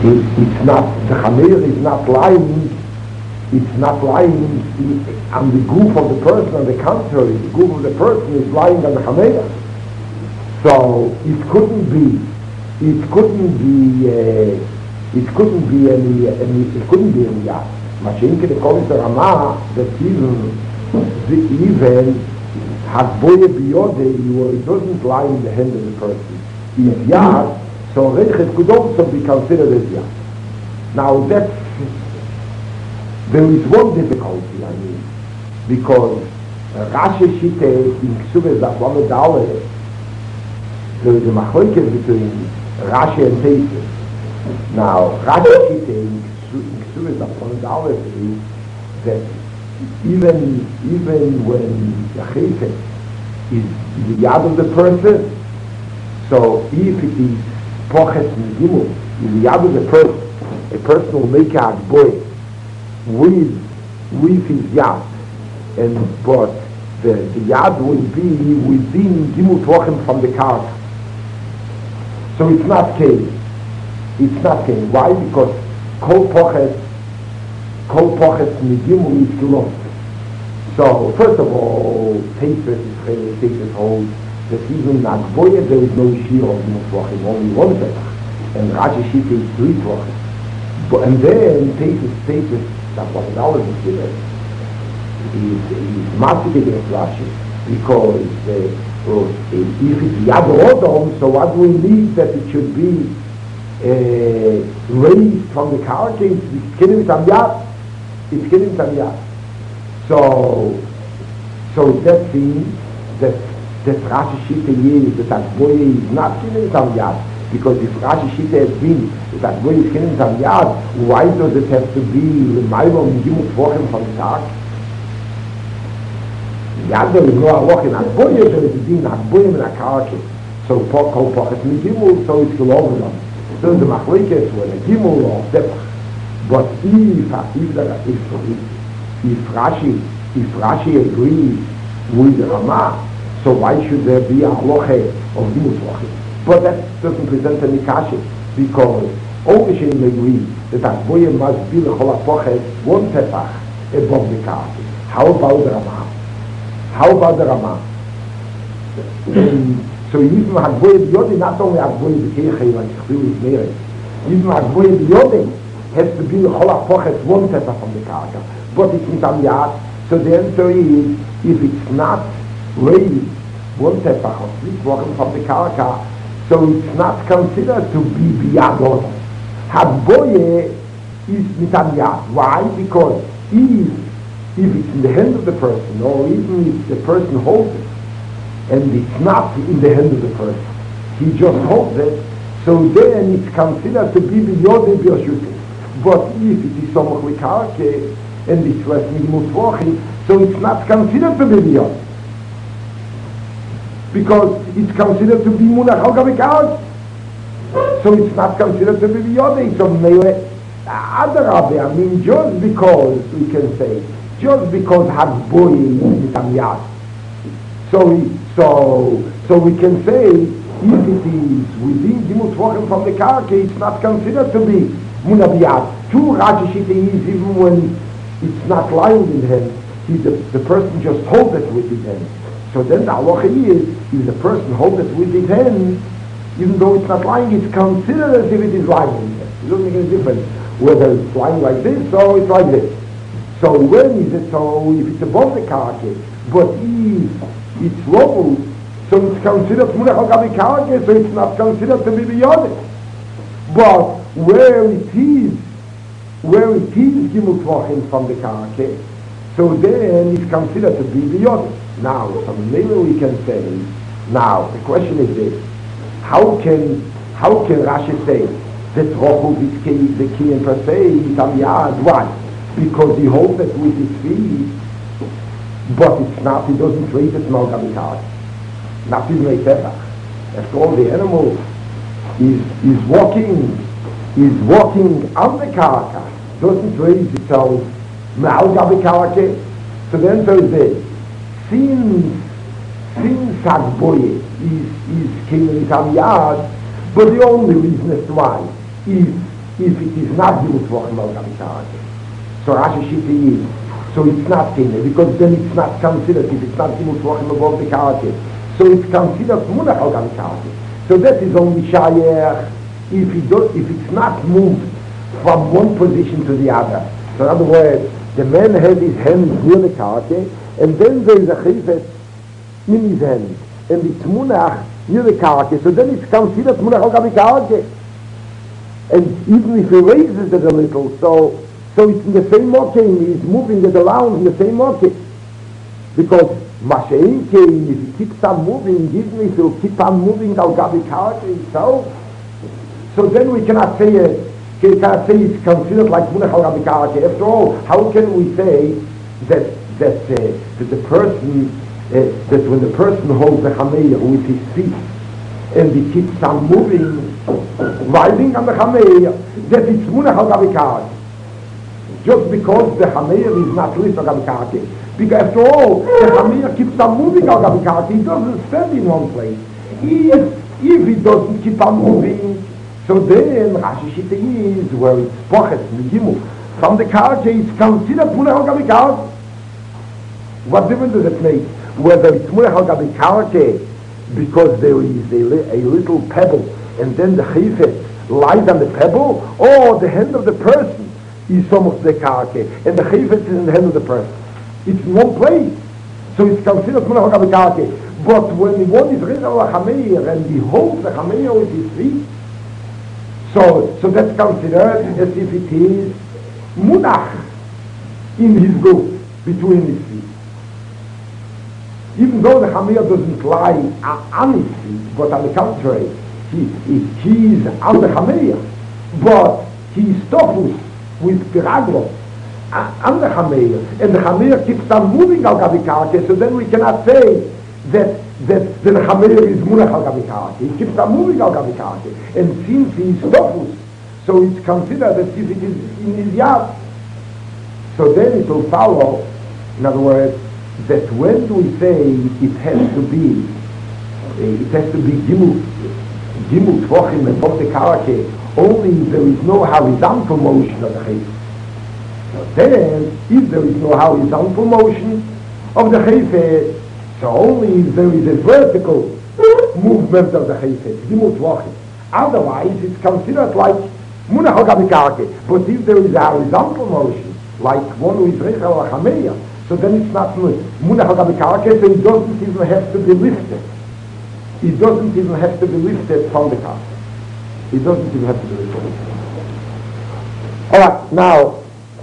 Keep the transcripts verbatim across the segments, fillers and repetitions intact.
It, it's not, the Chamer is not lying, it's not lying in, on the goof of the person. On the contrary, the goof of the person is lying on the Chamer. So it couldn't be, it couldn't be, uh, it couldn't be any, any, it couldn't be any yad. Mashenke the Kovis the Ramah, that even, the, even, Hagboye biyode, it doesn't lie in the hand of the person. Is yad, so Rechet could also be considered as yad. Now that's, there is one difficulty, I mean, because Rashi Shite in Ksubes Zaflamed Aleph, there is a machlokes between Rashi and Teisus. Now Rashi Shite in Ksubes Zaflamed Aleph is that even even when the Chesed is the yad of the person, so if it is Pochet Nidimul, in the yad of the person, a person will make a boy with with his yad, and but the, the yad will be within Gimul Tvochem from the karka. So it's not Kain. It's not Kain. Why? Because Kol Pochet Kol Pochet Nidimul is Kilot. So first of all, Teisus is Teisus holds that even Nagboye there is no Shir of Gimul Tvochem, only one Petach, and Rashi Shita is three Tvochem. But and then Teisus Teisus that's what the knowledge is given. Is is massive against Rashi because uh, uh, if it's Yad Rodom, so what do we need that it should be uh, raised from the karka? It's killing Tam Yad. It's killing Tam Yad. So, so that means that that Rashi Shita is that Agboye is not killing Tam Yad. Because if Rashi Shita has been that way is killing Tam Yad, why does it have to be the Maimon in Gimul Tvochem from the Tag? Yad there is no Aloch in Agboye, there is a din Agboye in a karka. So Kol Pochet in Gimul, so it's Geloven. So the Machlokes when a Gimul or Tepach. But if if if if, if Rashi if Rashi agrees with the Ramah, so why should there be a Aloch of Gimul Tvochem? But that doesn't present any kasha, because all the Shem agree that Agboye must be the Chol HaPochet one tefach above the karka. How about the Ramah? How about the Ramah? So even Agboye b'yodin, not only Agboye b'keichei like Chil is married, even Agboye b'yodin has to be the Chol HaPochet one tefach from the karka. But it's in Tam Yad, so the answer is, if it's not raised one tefach or three tefachim from the karka, so it's not considered to be biyad odom. Hagboye is mitam yad. Why? Because if, if it's in the hand of the person, or even if the person holds it, and it's not in the hand of the person, he just holds it, so then it's considered to be biyod b'yoshute. But if it is somach l'karke, and it's less Gimul Tvochem, so it's not considered to be biyod. Because it's considered to be munach al gabe karka, so it's not considered to be biyodei. So meile adarabe, I mean, just because we can say, just because Hagboye is mitam yad, so so so we can say if it is within Gimul Tvochem from the karka, it's not considered to be munach biyad. Two Rashi Shita is even when it's not lying in hand, he, the, the person just holds it with his hand. So then the halacha is, if the person holds it with his hand, even though it's not lying, it's considered as if it is lying in his hand. It doesn't make any difference whether it's lying like this or it's like this. So when is it so? If it's above the karka, but if it's low, so it's considered munach al gabe karka, so it's not considered to be beyond it. But where it is, where it is Gimul Tvochem from the karka, so then it's considered to be beyond it. Now, so maybe we can say, now, the question is this, how can, how can Rashi say that Rochel is key, the key and per se, Tam Yad? Why? Because he holds it with his feet, but it's not, he doesn't raise it no Gamikar. Not even a Tefach. After all, the animal is, is walking, is walking on the karka, doesn't raise itself, Ma'al Gabikarake. So the answer is this. Since, since Agboye is, is Kemen Tam Yad, but the only reason as to why, if, if it is not Gimel Tvachim al Gabi Karke. So Rashi Shita is, so it's not Tine, because then it's not considered, if it's not Gimel Tvachim al Gabi Karke. So it's considered Munach al Gabi Karke. So that is only Shayach if, it do, if it's not moved from one position to the other. So in other words, the man had his hand near the Karke, and then there is a Chifet in his hand, and it's Munach near the Karke, so then it's considered Munach al Gabi Karke. And even if he raises it a little, so so it's in the same mokim, he's moving it around in the same mokim. Because Mashein came, if he keeps on moving, even if he'll keep on moving al Gabi Karke himself, so then we cannot say it, we cannot say it's considered like Munach al Gabi Karke. After all, how can we say that that, uh, that the person, uh, that when the person holds the Chameir with his feet, and he keeps on moving, riding on the Chameir, that it's Munach al Gabi Karke. Just because the Chameir is not Lis al Gabi Karke. Because after all, the Chameir keeps on moving al Gabi Karke, he doesn't stand in one place. If, if he doesn't keep on moving, so then Rashi Shita is where it's Pochet, Migimu. From the Karke, it's considered Munach al Gabi Karke. What difference does it make? Whether it's Munach al Gabi Karke, because there is a, a little pebble, and then the chifet lies on the pebble, or the hand of the person is some of the karke, and the chifet is in the hand of the person. It's in one place, so it's considered Munach al Gabi Karke. But when one is Rich al Chameir and he holds the Chameir with his feet, so so that's considered as if it is Munach in his group, between his feet. Even though the Chameir doesn't lie on his feet, but on the contrary, he, he, he is on the Chameir, but he is tofus with Piraglo on the Chameir, and the Chameir keeps on moving al Gabi Karke, so then we cannot say that, that, that the Chameir is Munach al Gabi Karke. He keeps on moving al Gabi Karke, and since he is tofus, so it's considered as if it is in his yard. So then it will follow, in other words, that when do we say it has to be, uh, it has to be Gimel, Gimel Tvachim above the Karke, only if there is no horizontal motion of the Chayf. So then, if there is no horizontal motion of the Chayf, so only if there is a vertical movement of the Chayf, Gimel Tvachim. Otherwise, it's considered like Munach al Gabi Karke. But if there is a horizontal motion, like one who is Rech al Chameir, so then it's not Munach al Gabi Karke, so it doesn't even have to be lifted. It doesn't even have to be lifted from the car. It doesn't even have to be lifted. Alright, now,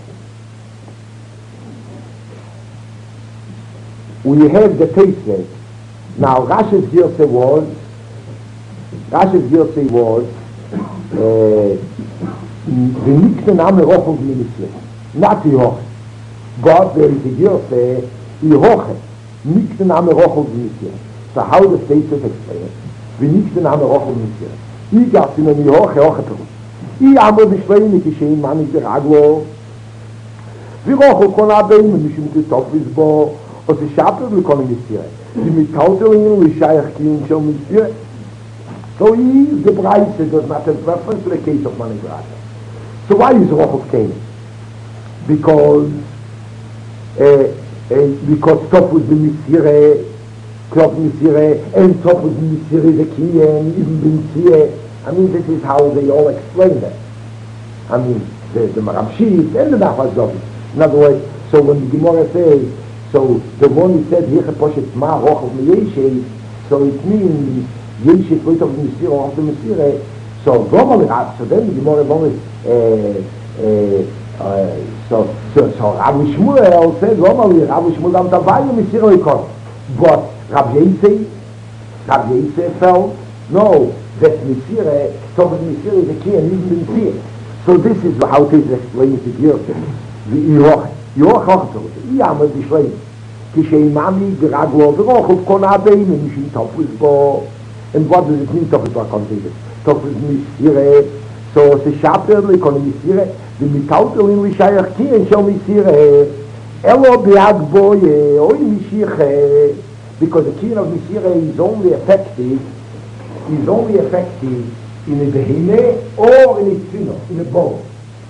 we have the Teisvet. Now, Rashi's Girse was, Rashi's Girse was, the Nikten Ame Rochel Ministry, not the Hoch. But there is a Girse, the Hoche, Nikten Ame Rochel Ministry. So how the Teisvet explains, the Nikten Ame Rochel Ministry. I gab in eine Hoche, Hoche Perus. I amo beschleine geschehen, man ist der Aglo. Wir rochen kon abeim, und mich mit Tofis bo, und sie schappen, wir können nicht hier. Die mit Kautelingen, wie Scheich klingen schon mit hier. So is the price, it does not have reference to the case of money brother. So why is Rochel came? Because, uh, uh, because Tofus the Missire, Klop Missire, and Tofus the Missire, the Kien, even Missire. I mean, this is how they all explain that. I mean, the, the Maramshit and the Nachazovit. In other words, so when the Gemara says, so the one who said, Yeche Poshet Ma Rochel Meyeshe, so it means, Yeshe Kloit of the Messire, of the Messire, so Gomal, so then the Gemara Gomal, uh, uh, uh, so, so, so Rabbi Shmuel said, Gomal, Rabbi Shmuel Dam Tavai, Messire Oikon. But Rabbi Yese, Rabbi Yese felt, no, that Messire, so that Messire is a key and even Messire. So this is how it is explained to you. The Iroch, Iroch Hochzot, Iyamad Bishleim, Kishay Mami, Geraglo, the Roch of Konabein, and Mishin Tofus Bo. And what does it mean, Tofus Bo Kontiges? Tofus Messire, so the Shaper, the Kon Messire, the Mitautel in Lishayach Ki, and Shal Messire, Elo Beagboye, Oy Mishiche, because the key of Messire is only effective, is only effective in a beheme or in a tfino, in a boat.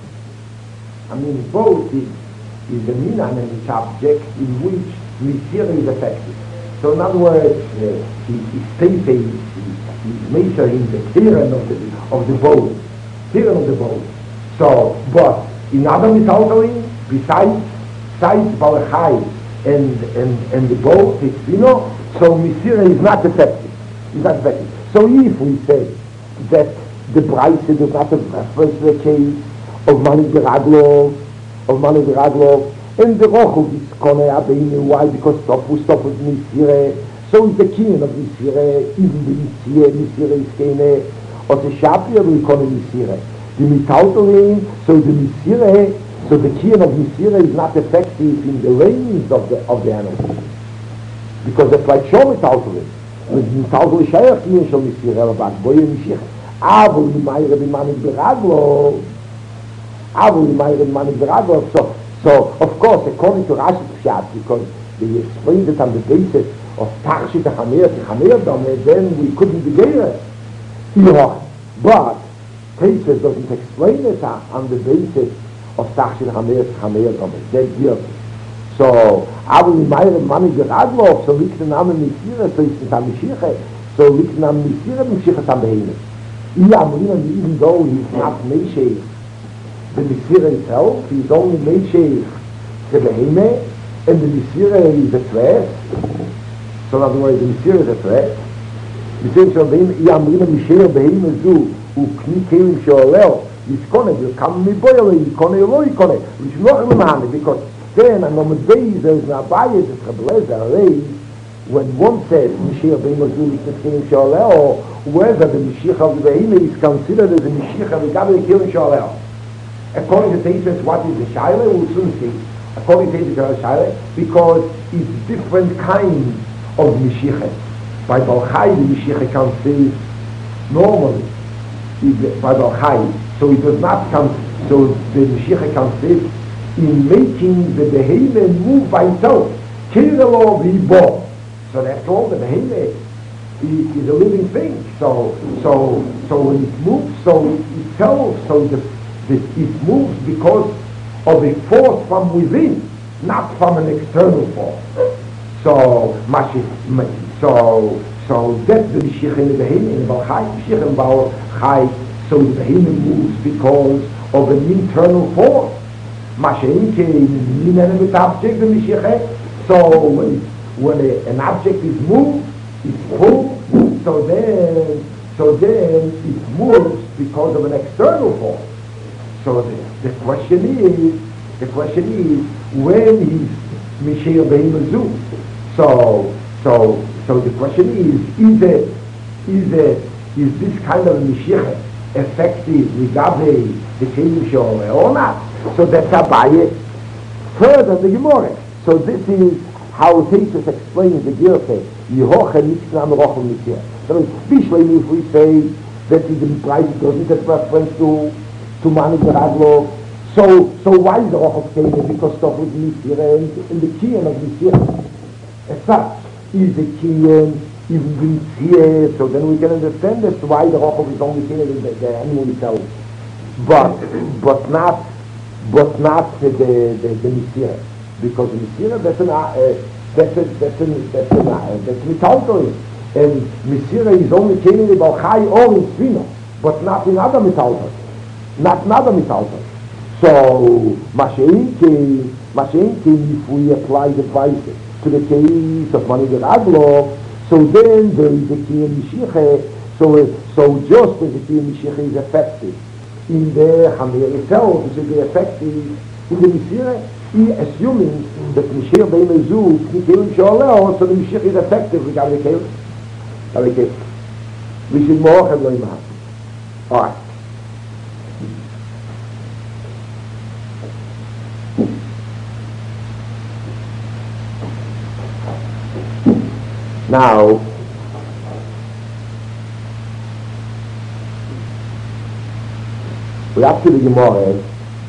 I mean, both is, is a minan and a subject in which Misira is effective. So in other words, uh, he, he stays, he, he's measuring the tiran of the, of the boat, tiran of the boat. So, but in other misaltering, besides, besides Balachai and, and, and the boat, it's, you know, so Misira is not effective. Is not effective. So if we say that the Braise does not have reference to the case of Mani Beraglov, of Mani Beraglov, and the Rochel is Konei Abeinu, why? Because Tofu, Tofu is Misire, so is the king of Misire, even the Misire, Misire is Kene, or the Shapir will Konei Misire. The Mitautorin, so the Misire, so the king of Misire is not effective in the range of the, of the animal. Because it's like Shom Mitautorin. With Mitautorin Shayach, Yin Shom Misire, but Boye Mishich. Avol Mimayre B'Mani Beraglov, Avol Mimayre B'Mani Beraglov, so So, of course, according to Rashi Pshat, because they explained it on the basis of Tachshit HaChamir, HaChamir Dome, then we couldn't be Geirah. But Tesis doesn't explain it on the basis of Tachshit HaChamir, HaChamir Dome. That's guilty. So, Avol Mimayre B'Mani Beraglov, so Likten Am Misira, so it's not Mishiche, so Likten Am Misira, Mishiche Tam Behemoth. Even though he's not Mesheich, the Misira itself, he's only Mesheich the Beheme, and the Misira is a threat. So in other words, the Misira is a threat. Misira shall Beheme, Yamrina Misheich Beheme Zu, Ukni Kelim Sholeo, Yiskone, will come me boil, Yikone, Yolo Yikone, which is not Rimani, because then, on the days, there is an Abayah, the Trebeleza, raised, when one says Misheich Beheme Zu, Ukni Kelim Sholeo, whether the Misheich of the Beheme is considered as a Misheich of the Gabi Kelim Sholeo. According to Tesis, what is the Shaila? We'll soon see. According to Tesis, the Shaila, because it's different kinds of Mishicha. By Balchai, the Mishicha consists normally by Balchai, so it does not come. So the Mishicha consists in making the behemoth move by itself. Kirilo Vibo. So that's all. The behemoth is, is a living thing. So, so, so when it moves, so itself, so the That it moves because of a force from within, not from an external force. So, so, so that's the Mishiach in the Behemoth, in Balchai, Mishiach in Balchai, so the Behemoth moves because of an internal force. Mashenke, in an object, the Mishiach, so when, when a, an object is moved, it's pulled, so then, so then it moves because of an external force. So the, the question is, the question is, when is Misheich Beheme Zu? So, so, so the question is, is it, is it, is this kind of Misheich effective regarding the Kelim Sholeh or not? So that's Abaye. Further, the Gemara. So this is how Tesis explains the Girke. Yehoche Nitzna Merochel Mitzir. So especially if we say that the price doesn't have reference to to Mani Beraglov. So, so why is the Roch of Kene? Because stuff with Misira and, and the Kiyan of Misira. As such, is the Kiyan even here? So then we can understand as to why the Roch of is only Kene the, the animal itself. But, but not, but not the the, the Misira, because the Misira that's an uh, that's a, that's an that's an uh, that's Mitaltoris, and Misira is only Kene in Balchai or in Svino, but not in other Mitaltoris. Not another mitalter. So, Masheinke, Masheinke, if we apply the price to the case of Mani Beraglov, so then there is the Kiyam Mishiche, so, so just as the Kiyam Mishiche is effective in the Hamir itself, it should be effective in the Mishiche, assuming that Mishiche Beheme Zu, Kiyam Sholeh, so the Mishiche is effective regarding the Kiyam. Okay. We should more have learned that. Alright. Now, we have to the Gemara.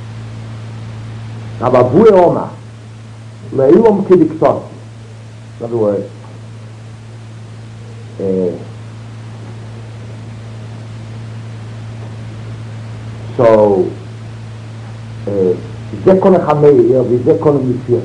Abavue Oma, Leilom Kidiktot. In other words, uh, So, זה כל החמיר וזה כל המסיר.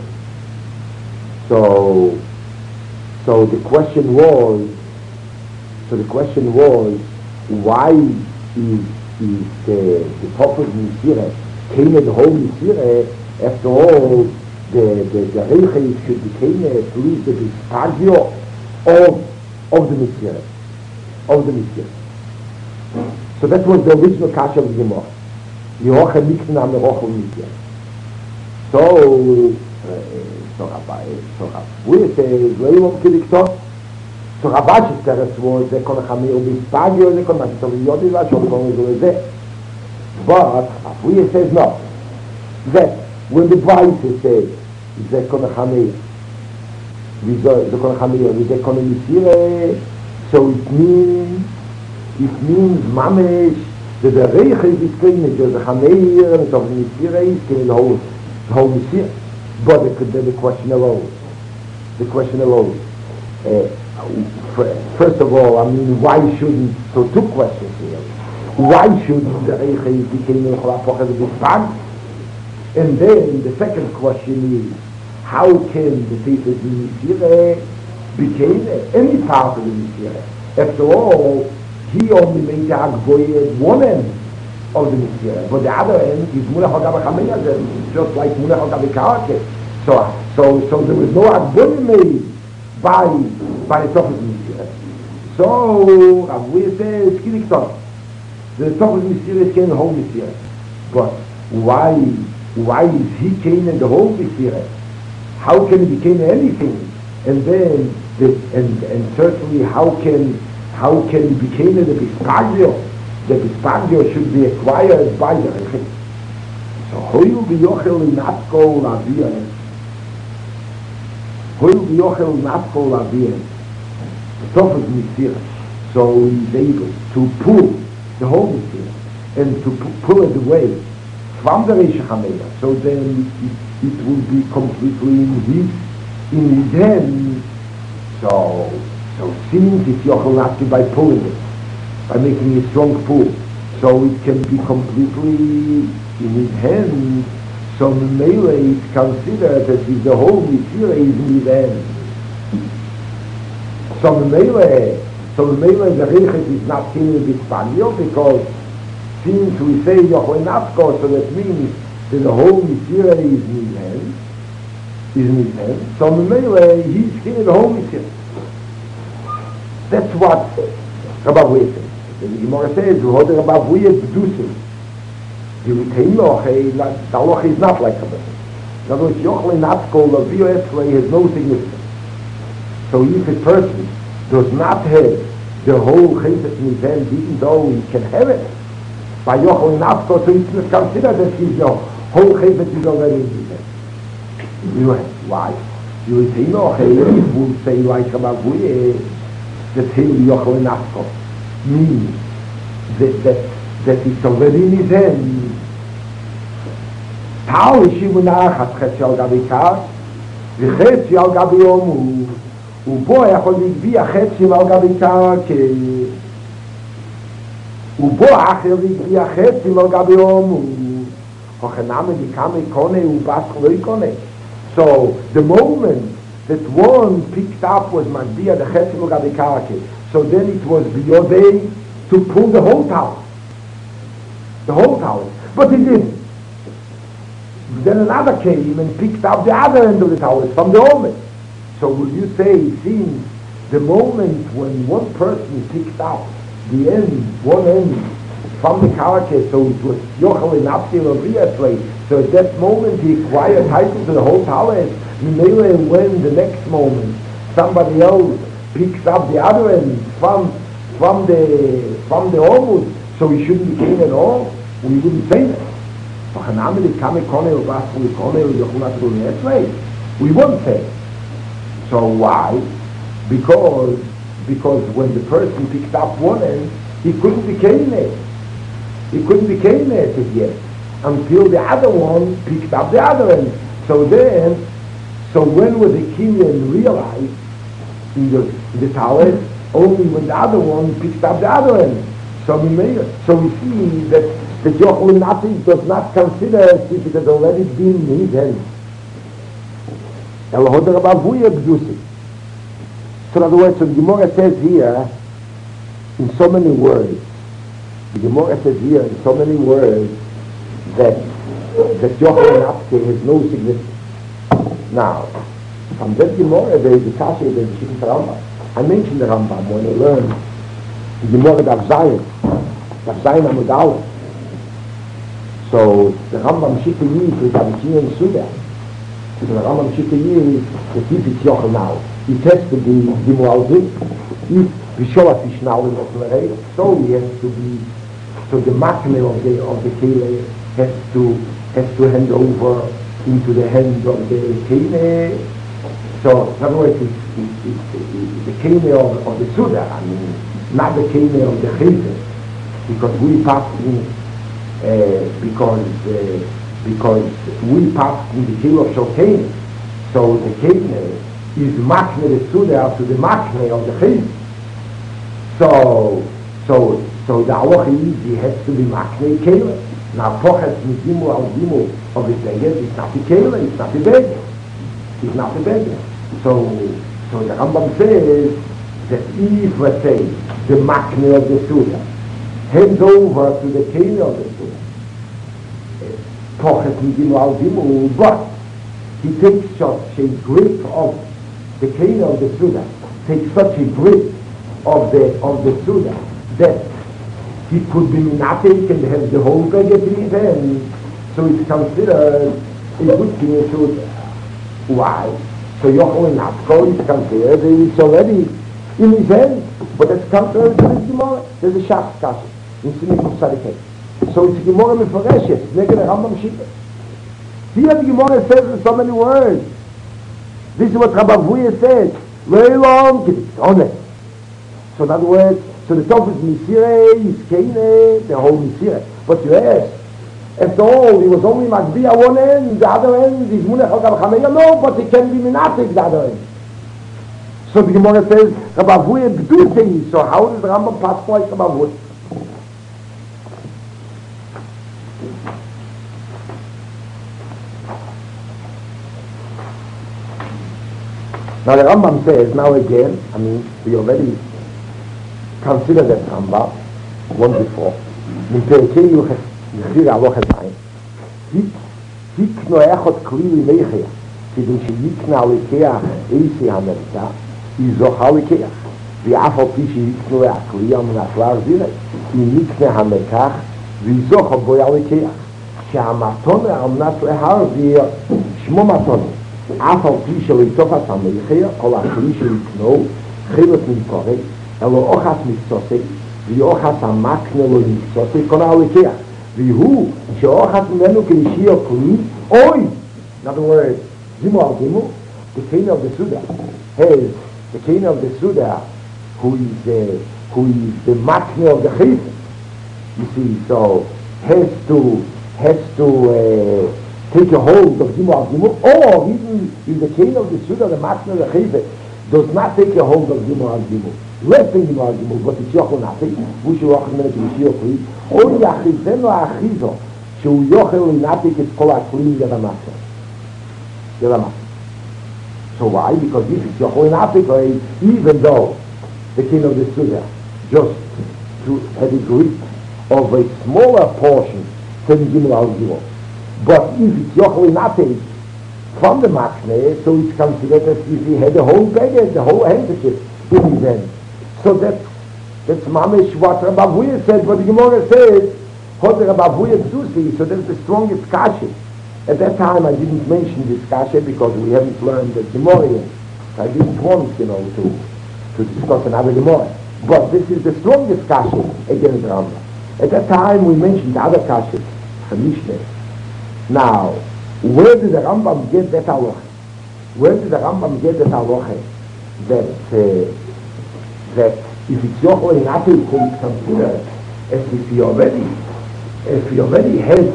So, so the question was, so the question was, why is, is the, the purpose of Misira, came the whole Misira, after all, the, the, the Reiche should be came through the Bispagio of, of the Misira, of the Misira. So that was the original Kasha of the Gemara. Yehocha Mikna Merocha Misira. So, so Rabbi, so Rabbi says, לא יום כדקתו. So Rabbi Teres was, זה כל החמיר ביספגio, זה כל מה שצריך להיות לזה, שוב קוראים לזה לזה. But Rabbi says no. That, when the Braise says, זה כל החמיר, זה כל החמיר, וזה כל המסיר, so it means, it means ממש, that the Reiche is clean, that the Chameir, and so the Misira is clean, the whole, the whole Misira. But the, the, the question arose. The question arose. Uh, first of all, I mean, why shouldn't, so two questions here. Why shouldn't the Reiche become the Chalapach of the Bispag? And then the second question is, how can the people of the Misira become any part of the Misira? After all, he only made the Agboye at one end of the Misira, but the other end is Mulech HaGav HaChamei, just like Mulech HaGav HaKarake. So, so, so there was no Agboye made by, by the top of the Misira. So, Abuye says, Kilikton, the top of the Misira is came the whole Misira. But why, why is he came in the whole Misira? How can he become anything? And then, the, and, and certainly how can How can it become the Bispagio? The Bispagio should be acquired by the Reiche. So, Hoyu B'yochel Natko Lavian. Hoyu B'yochel Natko Lavian. The top of Misira. So he's able to pull the whole Misira and to pu- pull it away from the Reiche Chameya. So then it, it will be completely in his, in his hand. So, So since it's Yochel Natki by pulling it, by making a strong pull, so it can be completely in his hand, so Mele is considered that if the whole Misira is in his hand. So Mele, so Mele the Reichet is not killing with Spaniel, because since we say Yochel Natko, so that means that the whole Misira is in his hand, is in his hand, so Mele he's killing the whole Misira. That's what Rabbi Vuye says. The Gemara says, who hold Rabbi Vuye B'dusim. The retain loche, the loche is not like Rabbi. In other words, Yochel Natko, Lavio Esrei has no significance. So if a person does not have the whole Chesed in his hand, even though he can have it, by Yochel Natko, so it's considered that his whole Chesed is already in his hand. You know, why? The retain loche will say like Rabbi Vuye, that he'll be Yochel Natko, means that, that, that it's already in his hand. Tal Shimunach has Chetzi al Gabi Kar, v'Chetzi al Gabi Omu, ubo יכול לגביע חצי על גבי קרקע, ובו אחר לגביע חצי על גבי Omu, הוכנם דיקמי קונה ובס לא קונה. So the moment that one picked up was Magbiya the Chetzim Gabi Karake. So then it was Biyodei to pull the whole tower. The whole tower. But he didn't. Then another came and picked up the other end of the tower from the Omen. So would you say, since the moment when one person picked up the end, one end from the Karake, so it was Yochel in Absil of Riyasrei, so at that moment he acquired title to the whole tower. When the next moment somebody else picks up the other end from from the from the Omud, so he shouldn't be king at all, we wouldn't say that. We wouldn't say. So why? Because because when the person picked up one end, he couldn't be Kened. He couldn't be Kened yet until the other one picked up the other end. So then, so when was the Kenyan realized in the, in the tower? Only when the other one picked up the other end. So we made it. So we see that that Yochel Natik does not consider as if it had already been in his hand. El Hoder Abavuya B'dusi. So in other words, so the Gemara says here, in so many words, the Gemara says here in so many words, that that Yochel Natik has no significance. Now, from that Gemara, there is a Kasha, there is a Shikha Rambam. I mentioned the Rambam when I learned the Gemara Dav Zayin, Dav Zayin Amud Aleph. So the Rambam Shikha Yid is Avikin and Suda. So the Rambam Shikha Yid is that if it's Yochel now, it has to be Dimualdim. If Bisholat Ishnau in Otlerei, so he has to be, so the Makne of the of the Kele has to has to hand over into the hand of the Kele. So in other words, it's, it's, it's, it's the Kele of, of the Suda, I mean, not the Kele of the Chizah, because we pass in Uh, because uh, because we passed in the Kele of Shokane, so the Kele is Makne the Suda to the Makne of the Chiz. So so so the Aloch is he has to be Makne Kele. Now Poches Midimu al Dimu of the Beged is not the Kele, it's not the Beged. It's not the Beged. So so the Rambam says that if, let's say, the Makne of the Suda hands over to the Kele of the Suda, Pochet Midimu al Dimu, but he takes such a grip of the Kele of the Suda, takes such a grip of the of the Suda that he could be minatik and have the whole Beged in his hand, so it's considered a good thing to why? So Yochel Natko is considered it's already in his hand, but it's contrary to this Gemara. There's a Shach Kasha in Sinik Musarikeh. So it's Gemara Meforeshes, Neged Rambam Shita. Here the Gemara says in so many words. This is what Rabbi Vuya said. Very long, it's on it. So in other words, so the top is Misire, is Kene, the whole Misire. But you ask, after all, he was only Magbi at one end, the other end is Munech al-Chameya. No, but it can be Minatik the other end. So the Gemara says, Rabbi Vuya B'dusei. So how does the Rambam pass like Rabbi Vuya? Now the Rambam says, now again, I mean, we already considered that Rambam, one before, in Perkei Yuchas, Yechir Aloch Ezayin, Hikno Echot Kli Limeichea, כדי שיקנה לקח איסי המרצה, היא זוכה לקח. ואף על פי שיקנו להקליע מן הכלל זירת, היא נקנה המרקח, והיא זוכה בו לקח. שהמתון האמנס להרביר, שמו מתון. אף על פי שלתופת המלחיה, כל הכלי שיקנו, חילת מפורק, אלו אוחס מקצוסי, והיא אוחס המקנה לו מקצוסי, קונה לקח. והוא שאוחס ממנו כנשיר כלי, אוי! In other words, Zimu al Zimu, the king of the Suda, has the king of the Suda, who is the, who is the makne of the Chif, you see, so has to, has to uh, take a hold of Zimu al Zimu, or even if the king of the Suda, the makne of the Chif, does not take a hold of Zimu al Zimu, less than Zimu al Zimu, but it's yochel natik, which you yochel menek Yishio Kli, or yachizeno achizo, שהוא יוכל לנתק את כל הכלים יד המסר. יד המסר. So why? Because if it's יוכל לנתק, even though the king of the Suda just to have a grip of a smaller portion than Gimel al Gimel. But if it's יוכל לנתק from the makne, so it's considered as if he had the whole baggage, the whole handkerchief in his hand. So that's, that's mamish what Rabbi Vuya said, what the Gemara says, so that's the strongest kasha. At that time I didn't mention this kasha because we haven't learned the Gemara yet. I didn't want, you know, to, to discuss another Gemara. But this is the strongest kasha against Rambam. At that time we mentioned the other kashas, the Mishnah. Now, where did the Rambam get that halacha? Where did the Rambam get that halacha? That, uh, that if it's yochel in Atul, you can consider as if he already if he already has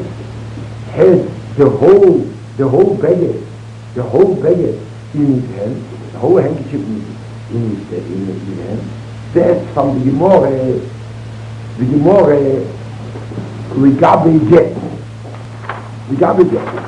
has the whole the whole baggage, the whole baggage in his hand, the whole handkerchief in, in his in his hand, that's from the Gemara. The Gemara לגבי גט. לגבי גט.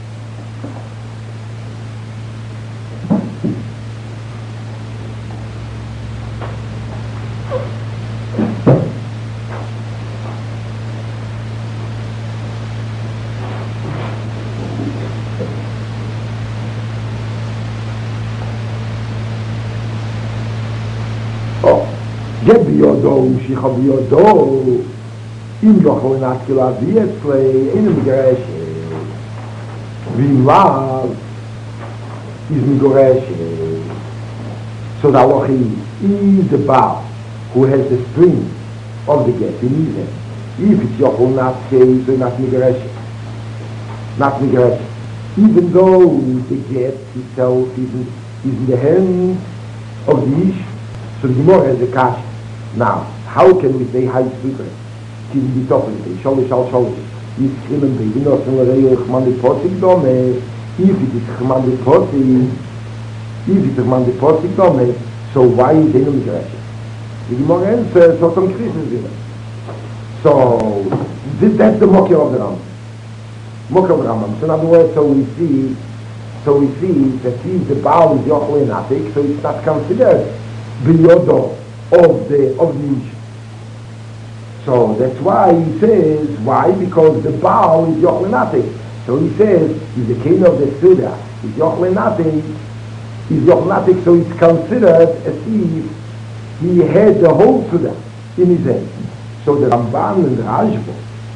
גט ביודו, משיכה ביודו, אם יכול להתחיל להביא אצלי, אין מגרשת. ואם לאו, is מגורשת. So the halacha is the Baal who has the string of the get, he needs it. If it's יכול not say, so not מגרשת. Not מגרשת. Even though the get itself is in, is in the hands of the ish, so the Gemara has a cash. Now, how can we say high secret? Give me the top of it. Sholish al sholish. Is schlimmen bei Winos in Lerei Chmandi Potzig Dome. If it is Chmandi Potzig, if it is Chmandi Potzig Dome, so why is it not Gerashe? The Gemara answers, so some Christmas dinner. So, this, that's the Mokir of the Rambam. Mokir of the Rambam. So in other words, so we see, so we see that if the Baal is Yochel and Atik, so it's not considered Biyodo of the of the issue. So that's why he says, why? Because the Baal is Yochlenatik. So he says, is the king of the Suda, is Yochlenatik, is Yochlenatik, so it's considered as if he had the whole Suda in his hand. So the Ramban and the Rajbo,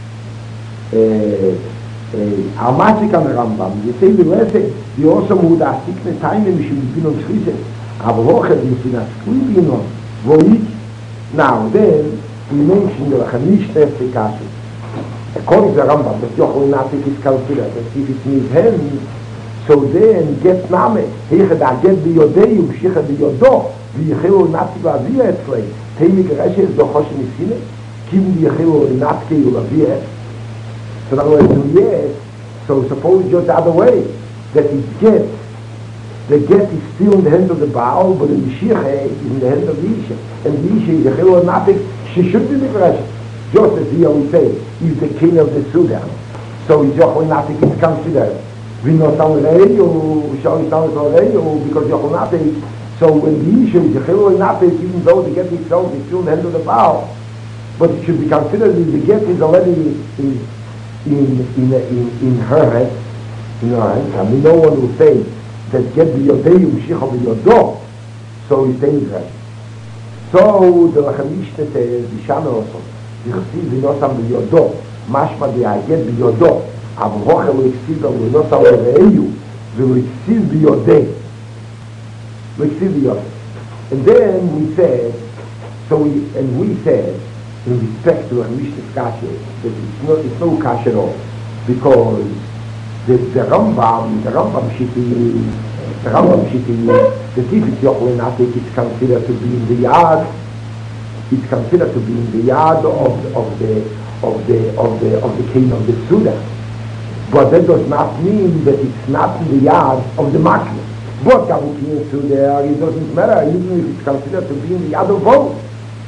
Amatik and the Rambam, you say the lesson, you also would ask the time and we should be on Shrises. Aber hoch hat ihn in a Skribino, wo ich, now then, we mentioned the Chanish Tefikashi. According to the Rambam, that Yochel Natik is considered as if it's in his hands, so then get Name, Heche da get Biyodei, Ushicha Biyodo, V'yichelu Natik V'aviyah etzlei, Teimi Gereshe is Dochosh Nisine, Kim V'yichelu Natke Ulaviyah. So in other words, so yes, so suppose just the other way, that it gets, the get is still in the hands of the Baal, but the Mashiach is in the hands of the Isha. And the Isha is the Chilul Natik, she should be Midrash. Just as here we say, is the king of the Sudan. So is Yochel Natik is considered. We know some Rei, or shall we sound Rei, or because Yochel Natik. So when the Isha is the Chilul Natik, even though the get itself is still in the hands of the Baal, but it should be considered that the get is already in, in, in, in, in her head, in her hands. I mean, no one will say, that get biyodei umshicha biyodo, so he's dangerous. So the Lachamishteh says, Yishana also, Yichsiv v'nosam biyodo, mashma di'aget biyodo, aber hoche lo yichsiv v'nosam v'reiyu, v'lo yichsiv biyodei. Lo yichsiv biyodei. And then we said, so we, and we said, in respect to Lachamishteh's kasha, that it's no, it's no kasha at all, because the, the Rambam, the Rambam Shiti, the Rambam Shiti, the Tifit Yochel Natik is considered to be in the yard. It's considered to be in the yard of the of the of the of the of the king of the Suda. But that does not mean that it's not in the yard of the Makne. But Gabukin Suda, it doesn't matter, even if it's considered to be in the yard of both.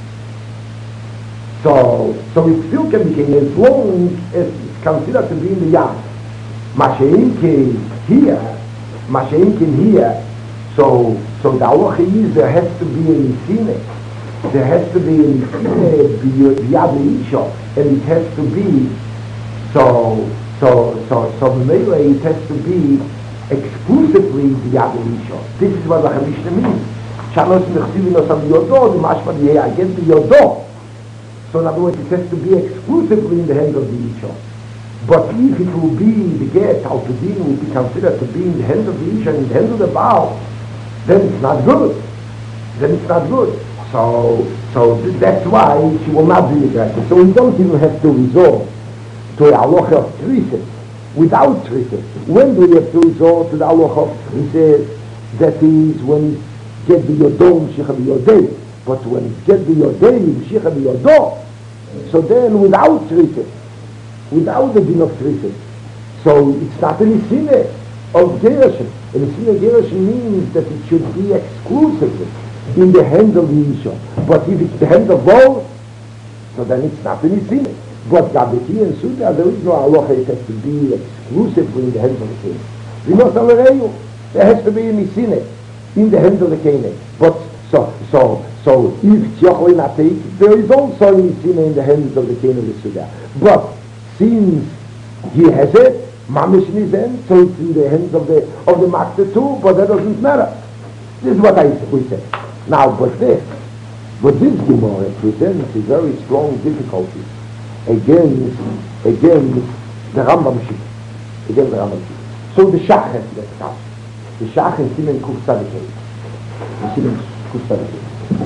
So so it still can be king as long as it's considered to be in the yard. Masha'inkin here, Masha'inkin here, so so the halacha is there has to be a nisine, there has to be a nisine biyad leisha, and it has to be so so so so melee it has to be exclusively biyad leisha. This is what the Mishnah means. Shalos nechsivin osam biyodo, the mashma diyeh again biyodo. So in other words, it has to be exclusively in the hands of the isha. But if it will be the get, Al-Pidin will be considered to be in the hands of the Isha and in the hands of the Baal, then it's not good. Then it's not good. So so th- that's why she will not be neglected. So we don't even have to resort to the halacha of Triset. Without Triset, when do we have to resort to the halacha of Triset? That is when get the Yodom, Shecha B'Yodei. But when it get the Yodei, Shecha B'Yodo, so then without Triset, without the din of Triset. So it's not any sin of Gerashin. And the sin of Gerashin means that it should be exclusively in the hands of the Isha. But if it's the hands of both, so then it's not any sin. But Gabeki and Suda, there is no halacha, it has to be exclusively in the hands of the king. We must already, there has to be a misine in the hands of the king. But so, so, so if Tiochli Natik, there is also a misine in the hands of the king of the Suda. But since he has it, Mamish in his hand, so it's in the hands of the of the master too, but that doesn't matter. This is what I we say. Now, but this, but this Gemara presents a very strong difficulty against against the Rambam Shita, against the Rambam Shita. So the Shach has that house. The Shach is Simen Kuf Tzadikei. The Simen Kuf Tzadikei.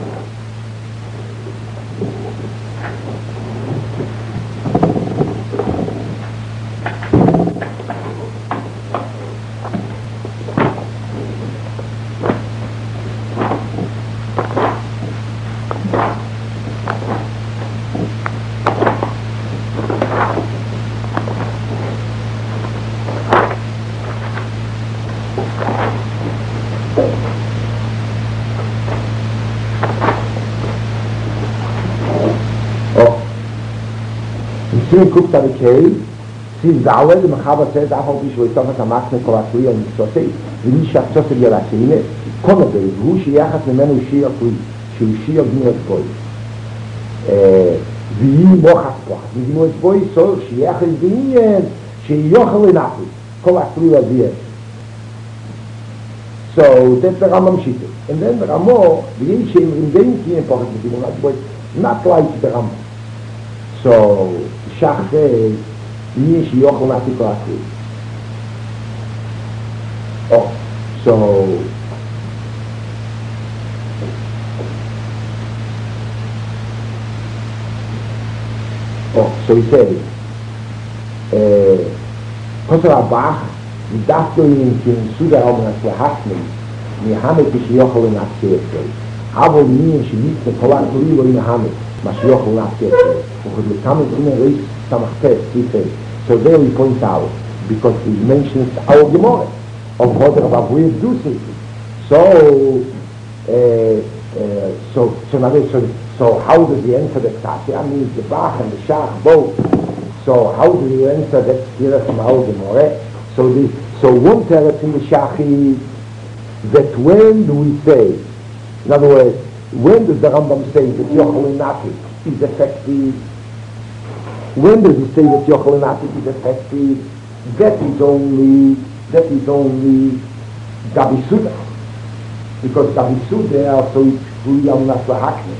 Simen Kuf Tzadikei, since the Awel, the Mechaber says, Afal Bishu, it's often a Machne Kolatui on Mitzvotei, V'ni Shachtzosel Yerachine, Konodei, V'hu Sheyachas Memenu Shia Kui, Shehu Shia Gnu Etzboi. V'yi Mochas Poch, V'gnu Etzboi, so Sheyachas V'inyen, Sheyochel Enachi, Kolatui Aziyeh. So that's the Rambam Shita. And then the Ramo, V'yin Sheim Rimdein Kiyem Pochas V'gnu Etzboi, not like the Rambam. So, Shach says, Yin Shiyochel Nati Kolatui. Oh, so, oh, so he says, Kosar Abach, Vidafto Yin Kin Suda Omnas Lahachmi, Mihamed Shiyochel Nati Kolatui. Avol Yin Shiyitne Kolatui Lo Mihamed, Mashiyochel Nati Kolatui. So there we point out, because he mentions our Gemara of what about we do something. So, uh, uh, so, so, now, so, so how does he answer the Ktasi? I mean, the Bach and the Shach both. So how do you answer that clear from our Gemara? So the, so one teretz in the Shach is that when do we say, in other words, when does the Rambam say that Yochel Natik is effective? When does he say that Yochel Natik is effective? That is only, that is only Gabi Suda. Because Gabi Suda, so it's Kuyam Naslahakne.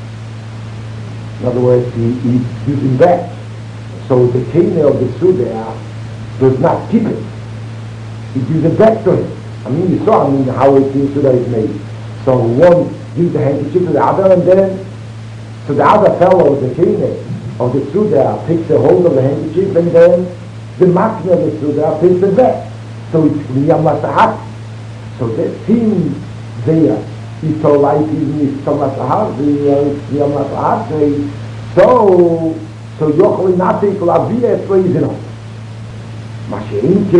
In other words, he is using that. So the Kene of the Suda does not keep it. It gives it back to him. I mean, you saw, I mean, how it is Suda is made. So one gives the handkerchief to the other, and then, so the other fellow, the Kene of the Suda, takes a hold of the handkerchief, and then the Makna of the Suda takes it back. So it's Liyam Lasahat. So that seems there. It's so like it's so Lasahat, it's Liyam Lasahat. So, so Yochel Natik Lavia is raising up. Mashenke,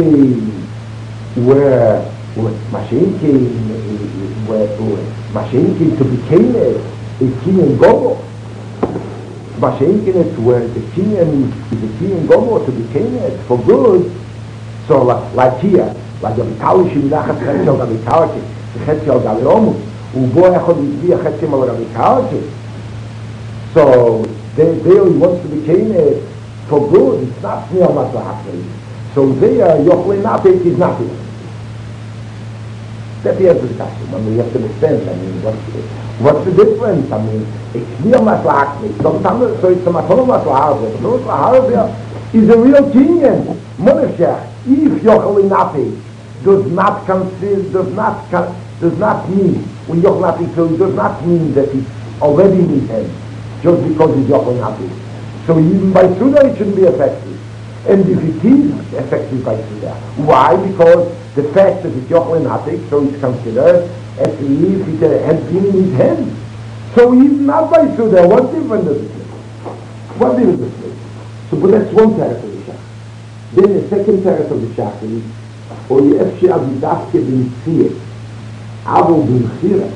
where, Mashenke, where, Mashenke to be Kene, is King and Gobo. Mashenke is where the King is the King and Gobo to be Kene, for good. So like, like here, like the Mikalish in Nachas Chetzel, the Mikalish, the Chetzel Galeomu, Ubo Echod Yizvi Chetzel Mal Mikalish. So there, there he wants to be Kene for good. It's not near Maslahah. So there, Yochel Natik is nothing. That's the answer to the question. I mean, you have to understand. I mean, what's the, what's the difference? I mean, it's near Maslahah. Sometimes, so it's a Matol Maslahah. The Matol Maslahah is a real Kenyan. Monashach. If Yochel Natik does not consist, does not does not mean when Yochel Natik, so it does not mean that it's already in his hand, just because it's Yochel Natik. So even by Suda it shouldn't be effective. And if it is effective by Suda, why? Because the fact that it's Yochel Natik, so it's considered as if it has been in his hand. So even not by Suda, what difference does it make? What difference does it make? So, but that's one character. Then the second teretz of the Shach is, or Yefshi Avidavke b'Mitziyah, Avo b'Mchira,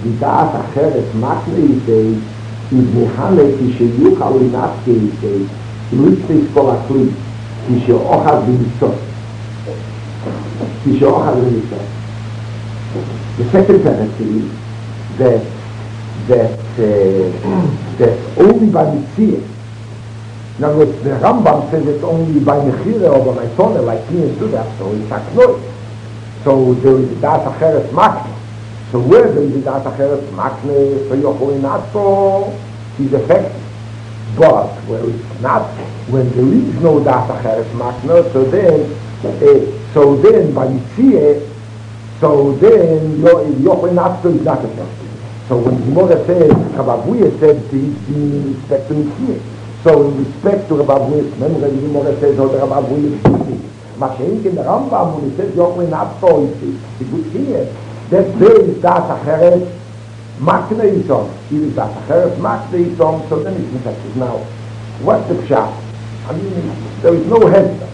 Vidaat Acheret Makne Yisei, is Mehane Kishayuch Alinatke Yisei, Litzis kol akli, kishe ochad b'mitzot. Kishe ochad b'mitzot. The second tendency is that that uh, that only by mitzvah. In other words, the Rambam says it's only by mechira or by tone, like me and do that, so it's aknoi. So there is das acheres makne. So where there is das acheres makne, so yochoi nato is effective. But where it's not, when there is no das acheres makne, so then, uh, so then by mitzvah, so then yochoi nato is not effective. So when the Gemara says, Chabavuya said he's being in respect to mitzvah. So in respect to Chabavuya, remember the Gemara says, oh, the Chabavuya is good. Mashenk in the Rambam, when he says yochoi nato, it's good here. That there is das acheres makne isom. If it's das acheres makne isom, so then it's effective. Now, what's the pshat? I mean, there is no hesitation.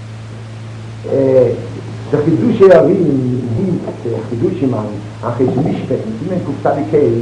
The Chidush Yarim, the Chidush Iman, Achei Mishpet, in Simen Kuf Tzadikei,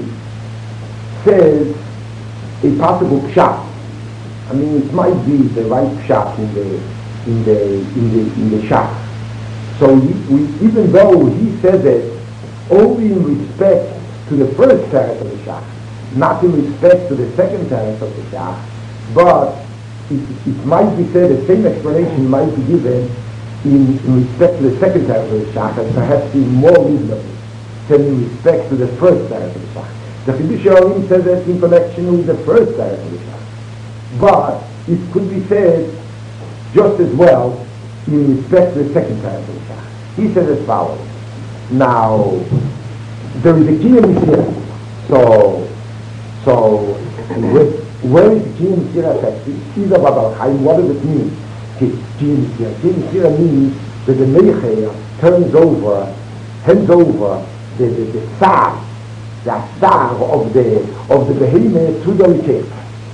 says a possible pshat. I mean, it might be the right pshat in the in the in the in the shach. So we, we, even though he says it only in respect to the first teretz of the shach, not in respect to the second teretz of the shach, but it, it might be said the same explanation might be given in, in respect to the second teretz of the shach, and perhaps even more reasonable than in respect to the first teretz of the shach. The Chidush Yarim says that in connection with the first teretz of the shach, but it could be said just as well in respect to the second teretz of the shach. He says as follows. Now, there is a Kiyam Yisirah. So, so, with, where is the Kiyam Yisirah effective? Either Babal Chaim, what does it mean? Kiyam Yisirah. Kiyam Yisirah means that the Meicher turns over, hands over the, the, the Tsar, the Tsar of the, of the Behemoth to the Rikeh.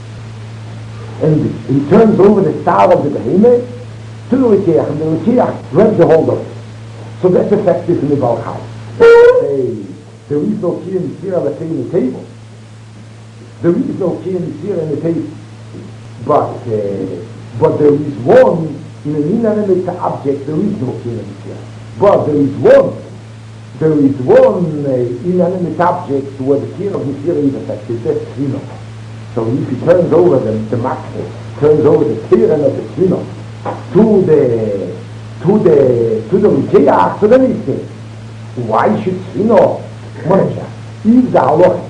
And he turns over the Tsar of the Behemoth to the Rikeh, and the Rikeh grabs the hold of it. So that's effective in the Baal Chai. Say, there is no Kiyam Yisirah, let's say, in the table. There is no Kiyam Yisirah in the table. But, uh, but there is one, in an inanimate object, there is no Kiyam Yisirah. But there is one, there is one uh, inanimate object where the Kiyam Yisirah is effective, that's Svino. So if he turns over the, the Makne, turns over the Kiyam of the Svino to the to the to the Rikeh, so then he says, why should Svino Monisha? If the halacha,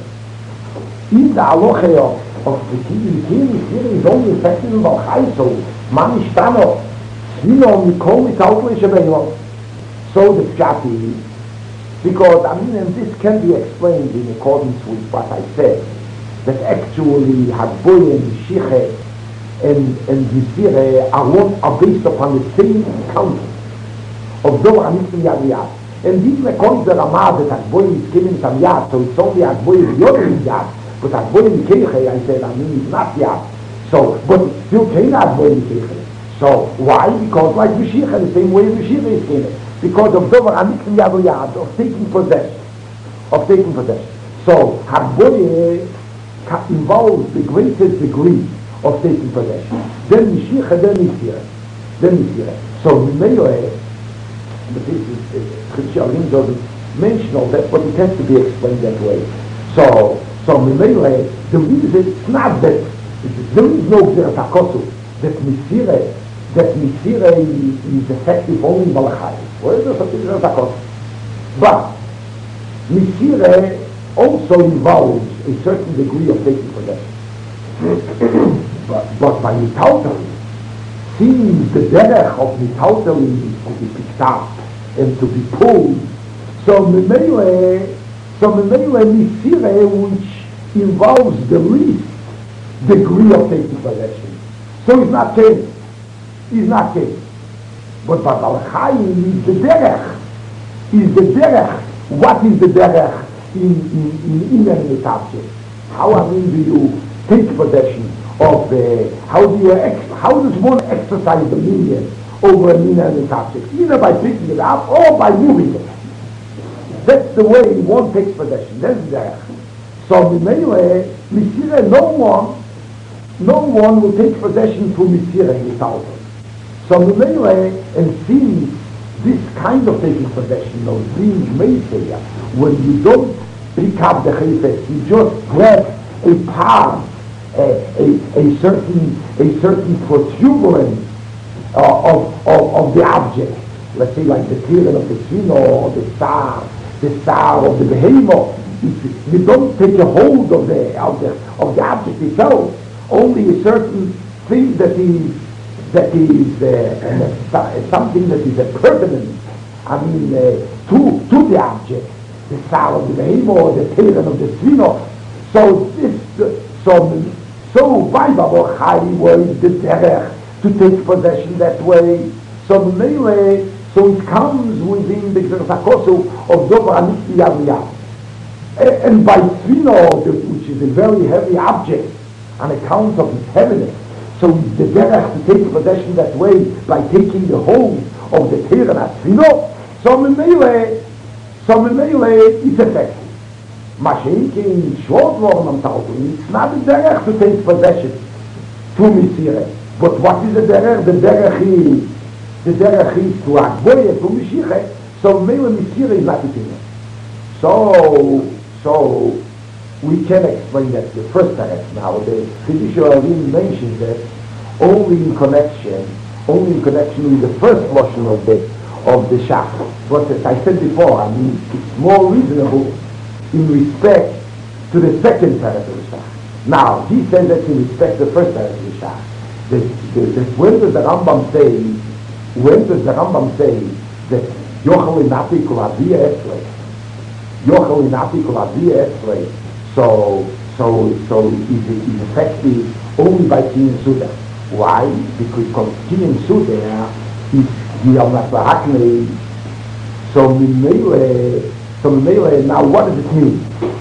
if the halacha of, of the Kiyam Yisirah is only effective in Baal Chai, so man ishtano, Svino mikol mitautle shebeino. So the pshat is, because I mean, and this can be explained in accordance with what I said, that actually Hadboy and Shichet and and Yisirah are, are based upon the same count of Dover Anitzim Yad Yad. And even according to the Ramah that Hadboy is given some Yad, so it's only Hadboy is Yod Yad, but Hadboy in Keiche, I said, I mean, it's not Yad. So, but it's still Kein Hadboy in Keiche. So, why? Because like Mashiach, the same way Mashiach is given. Because of Dover Anitzim Yad Yad, of taking possession. Of taking possession. So, Hadboy involves the greatest degree of taking possession. Then Mashiach, then Yisirah. Then Yisirah. So, Meyoeh, but this is, Chidush Yarim doesn't mention all that, but it has to be explained that way. So, so Meyoeh, the reason it's not that, there is no Gzerat HaKosu, that Misirah, that Misirah is effective only in Baal Chai. Where is there such a Gzerat HaKosu? But, Misirah also involves a certain degree of taking possession. but, but by Mitauteling, since the derech of Mitauteling is to be picked up and to be pulled, so Memeileh, so Memeileh Misirah, which involves the least degree of taking possession. So it's not case. It's not case. But by Baal Chai is the derech. Is the derech. What is the derech in in in inanimate objects? How I mean do you take possession of the? How do you ex, how does one exercise dominion over an inanimate object? Either by picking it up or by moving it. That's the way one takes possession. That's the derech. So Memeileh, Misirah, no one no one will take possession to Misira without it. So Mimele, and since this kind of taking possession of being Meisaya, when you don't pick up the Chayfetz, you just grab a part, a, a, a certain a certain protuberance uh, of, of, of the object. Let's say like the clearing of the Svino, or the star, the star of the Behemoth. You don't take a hold of the, of the, of the object itself, only a certain thing that is that is uh, uh, something that is a pertinent, I mean, uh, to to the object, the star of the Behemoth, the clearing of the Svino. So this, uh, so so by Baba Chai was the derech to take possession that way. So Mele, so it comes within the Gzerzakosu of Dover Anikti Yaviyah. And by Svino, which is a very heavy object on account of its heaviness, so the derech to take possession that way by taking the hold of the Keren Svino, so Mele, so Mele is effective. Mashenkin, short one am talking, it's not the derech to take possession to Misire. But what is the derech? The derech is, the derech is to Akboye, to Mishiche, so Mele Misire is not taking it. So, so, we can explain that the first derech now, the Chiddushei HaRim mentions that only in connection, only in connection with the first portion of the, of the Shach. But as I said before, I mean, it's more reasonable in respect to the second part of the Shach. Now, he says that in respect to the first part of the Shach. The, the, the, when does the Rambam say, when does the Rambam say that Yochel Inati Kol Aviyah Etzlei, Yochel Inati Kol Aviyah Etzlei, so, so, so is, is effective only by Kinyan Suda. Why? Because Kinyan Suda is the Al-Nasrahakne, so Mimele, So now what does it mean?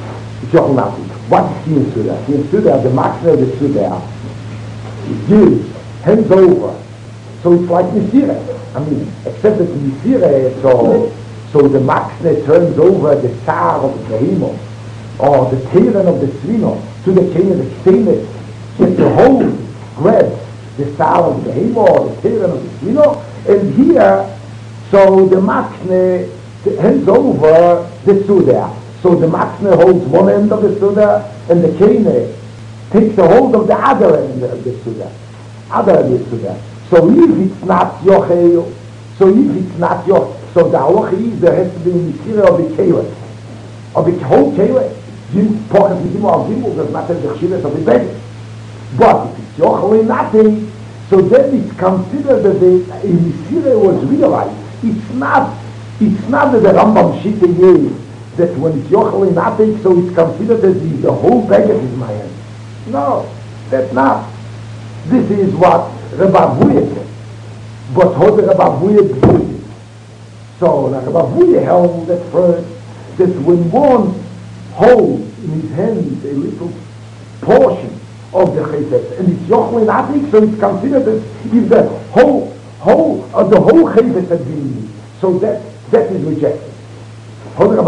What is Kinyan Suda? Kinyan Suda, the Machne of the Suda, it gives, hands over. So it's like Misire. I mean, except that Misire, so, so the Machne turns over the Tsar of the Behemoth, or the Keren of the Svino, to the Keren, the Ktenet, gets a hold, grabs the Tsar of the Behemoth, or the Keren of the Svino, and here, so the Machne hands over the Suda. So the Machne holds one end of the Suda, and the Kene takes a hold of the other end of the Suda. Other end of the Suda. So if it's not Yochel, so if it's not Yochel, so the halacha is there has to be a Misira of the Kele. Of the whole Kele. Jim, Pochas Mitzimo al Gimel does not have the Chshivet of the Beged. But if it's Yochel and nothing, so then it's considered that the Misira was realized. It's not It's not that the Rambam Shitta is that when it's Yochel in Atik, so it's considered that the, the whole baguette is my hand. No, that's not. This is what Rabbi Avuye said. But how the Rabbi Avuye did. So the Rabbi Avuye held at first that when one holds in his hands a little portion of the Chayfetz, and it's Yochel in Atik, so it's considered that if the whole, whole, uh, the whole Chayfetz had been used. So that That is rejected. But the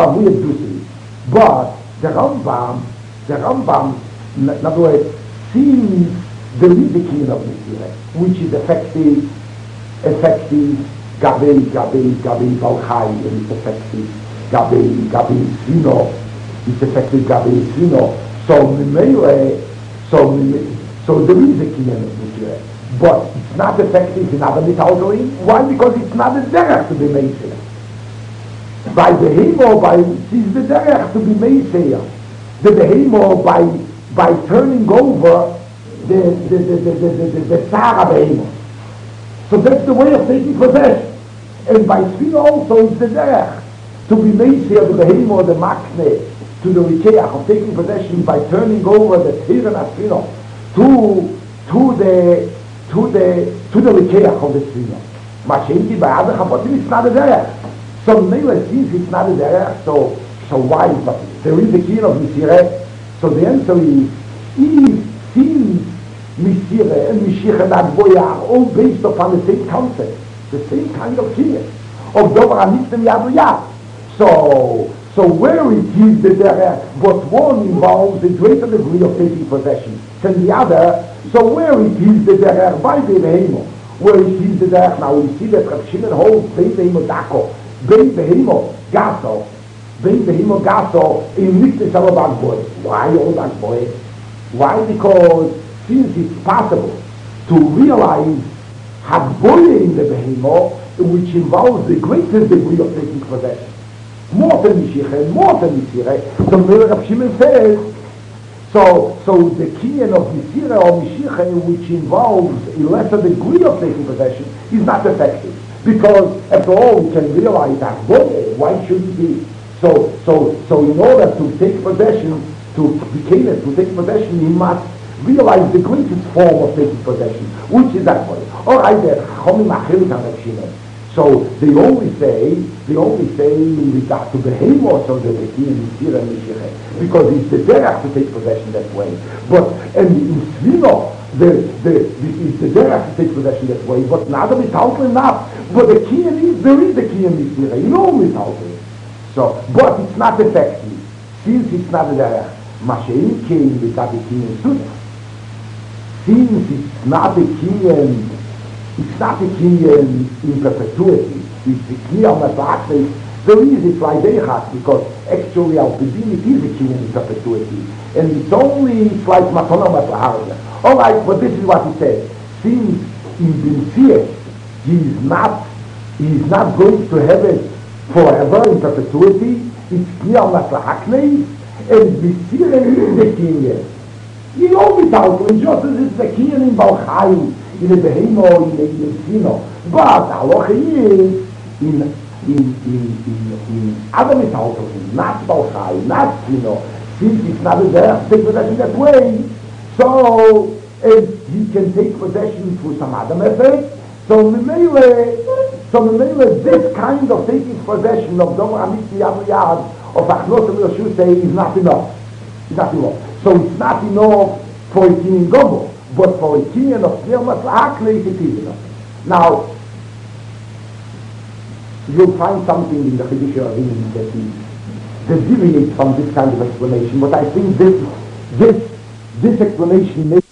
Rambam, the Rambam, in other words, sees the Rizikin of Misirah, which is effective, effective, Gabi, Gabi, Gabi, Balchai, and it's effective, Gabi, Gabi, Svino, it's effective, Gabi, Svino. So, Mimele, so, so the Rizikin of Misirah. But it's not effective in other Mitalgalim. Why? Because it's not a derech to be made here. By the Behemo, by it's the derech to be made here. The Behemo by by turning over the the the the the, the, the Sarah Behemo. So that's the way of taking possession. And by Svino also it's the derech to be made here the Behemo, the Machne, to the Rikeach of taking possession by turning over the Tiran Svino to to the to the to the Rikeach of the Svino. Machenki by other Chapotim it's not a derech. So Mele since it's not a derech, so so why? But there is a key of Misireh. So the answer is, if since Misireh and Mishiach and Agboya are all based upon the same concept, the same kind of key of Dover Anitzem Yadu Yad. So so where it is the derech, but one involves a greater degree of taking possession, and the other So where it is the derech by the behemo, where it is the derech, now we see that Rav Shimon holds bei behemo dako, bei behemo gaso, bei behemo gaso in Mikdash Alabak boy. Why Alabak boy? Why? Because since it's possible to realize Hagboye in the behemo, which involves the greatest degree of taking possession, more than Mishiche, more than Misire. So Rav Shimon says, so so the kinyan of Misire or Mishiche, which involves a lesser degree of taking possession, is not effective. Because after all, we can realize that why should it be? So so so in order to take possession, to become it, to take possession, he must realize the greatest form of taking possession, which is that way. All right, there, so they only say, they only say in regard to behemoth of the Lekin, Misira, and Mishiche, because it's the derech to take possession that way. But and in Svino, the the it's the derech to take possession that way. But not the mitalton not. But the kiyan is there is the kiyan Misira, you know mitalton. So, but it's not effective since it's not the derech. Mashein came without the kiyan sunnah. Since it's not a kinyan, it's not a kinyan in perpetuity, it's a kinyan on the there is a fly because actually al Pidin it is a kinyan in perpetuity, and it's only it's like matona matlaharja. All right, but this is what he says. Since in Bimsiyah he is not, he is not going to have it forever in perpetuity, it's kinyan matlahaknei, and Bimsiyah is the kinyan. You know without, and just as it's a kinyan in Balchayim, in the Behemo, in the Yesino. But Aloha is in in in in in other mitzvot, not Balchayim, not Sino. Since it's not there, take possession that way. So if he can take possession through some other method, so Memele, so Memele, this kind of taking possession of Domer Amiti Yad of Achnos and Yoshu say is not enough. It's not enough. So it's not enough for a kinyan gobo, but for a kinyan of Pnei Maslahakle it is enough. Now, you'll find something in the Chidush Arim that is that deviates from this kind of explanation, but I think this this this explanation makes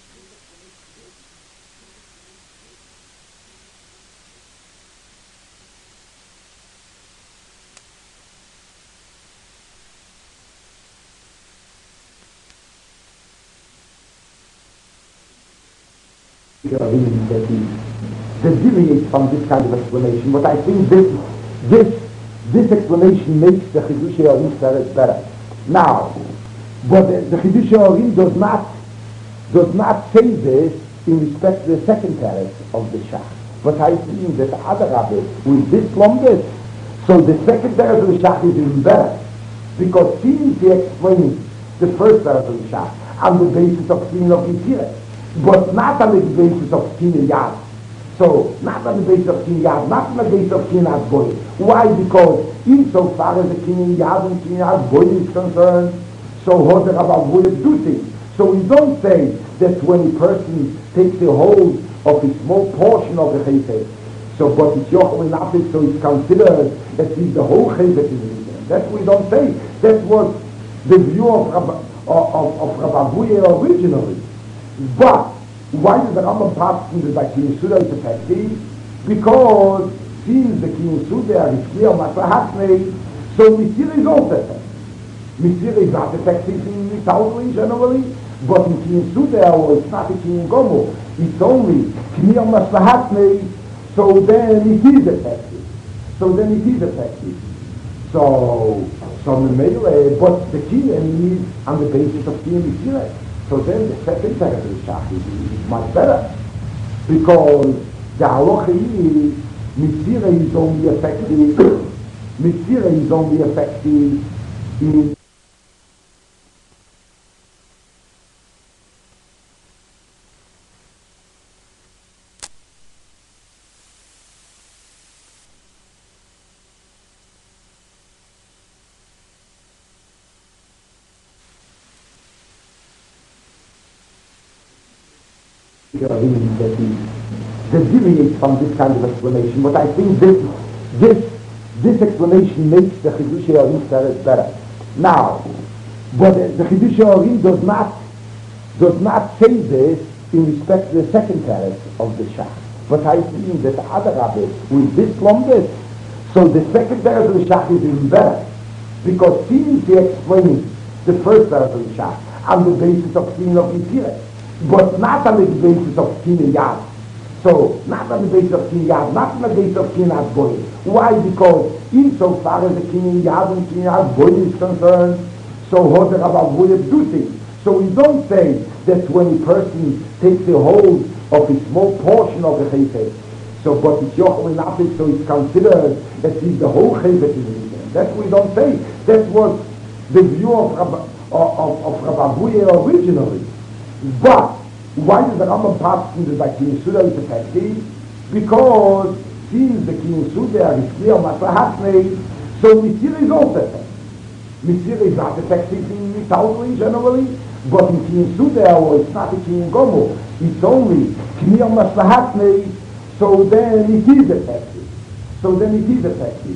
that is that deviates from this kind of explanation, but I think this this this explanation makes the Chidush Arim better. Now, but the, the Chidush Arim does not does not say this in respect to the second teretz of the Shach. But I think that the other Rabbi with this lombis, so the second teretz of the Shach is even better, because since he explains the first teretz of the Shach on the basis of Sinin of Yitzirah, but not on the basis of Sinin Yad. So, not on the basis of Kinyan Yad, not on the basis of Kinyan Boy. Why? Because insofar as the Kinyan Yad and Kinyan Boy is concerned, so Hoder Rabbi Boy do things. So we don't say that when a person takes a hold of a small portion of the Chayfet, so but it's Yochel enough, so it's considered that it's the whole Chayfet in the That's what we don't say. That was the view of Rabbi, of, of, of Rabbi Boy originally. But why does the Rambam pass in the Kinyan Suda is effective? Because since the Kinyan Suda is clear Maslahaknei, so Misira is also effective. Misira is not effective in Mitaulim generally, but in Kinyan Suda, or it's not a Kinyan Gomo, it's only Kinyan Maslahaknei, so then it is effective. So then it is effective. So, so the Meile, but the Kinyan is on the basis of Kinyan Misira. So then the second teretz of the Shach is, is much better, because the halacha is Misira is only effective. Misira is only effective in that is that deviates from this kind of explanation, but I think this this this explanation makes the Chidush Arim better. Now, but the Chidush Arim does not does not say this in respect to the second terrace of the Shach. But I think that other rabbis, with this lumbus, so the second terrace of the Shach is even better. Because since he explains the first terrace of the Shach on the basis of sin of Yisirah, but not on the basis of sin and Yad. So, not on the basis of sin Yad, not on the basis of sin Yad Boy. Why? Because insofar as the kin Yad and kin Yad Boy is concerned, so Hoder Rabbi Vuya do things. So we don't say that when a person takes a hold of a small portion of the chayfet, so but it's yochel nafik, so it's considered that it's the whole chayfet is in there. That's what we don't say. That was the view of Rabbi, of, of Rabbi Vuya originally. But why does the Rambam pass into the King Suda is effective? Because since the King Suda is clear maslahatnei, so Mitzir is also effective. Mitzir is not effective in Mitaulim generally, but in King Suda, or it's not a King Gomo, it's only clear maslahatnei, so then it is effective. So then it is effective.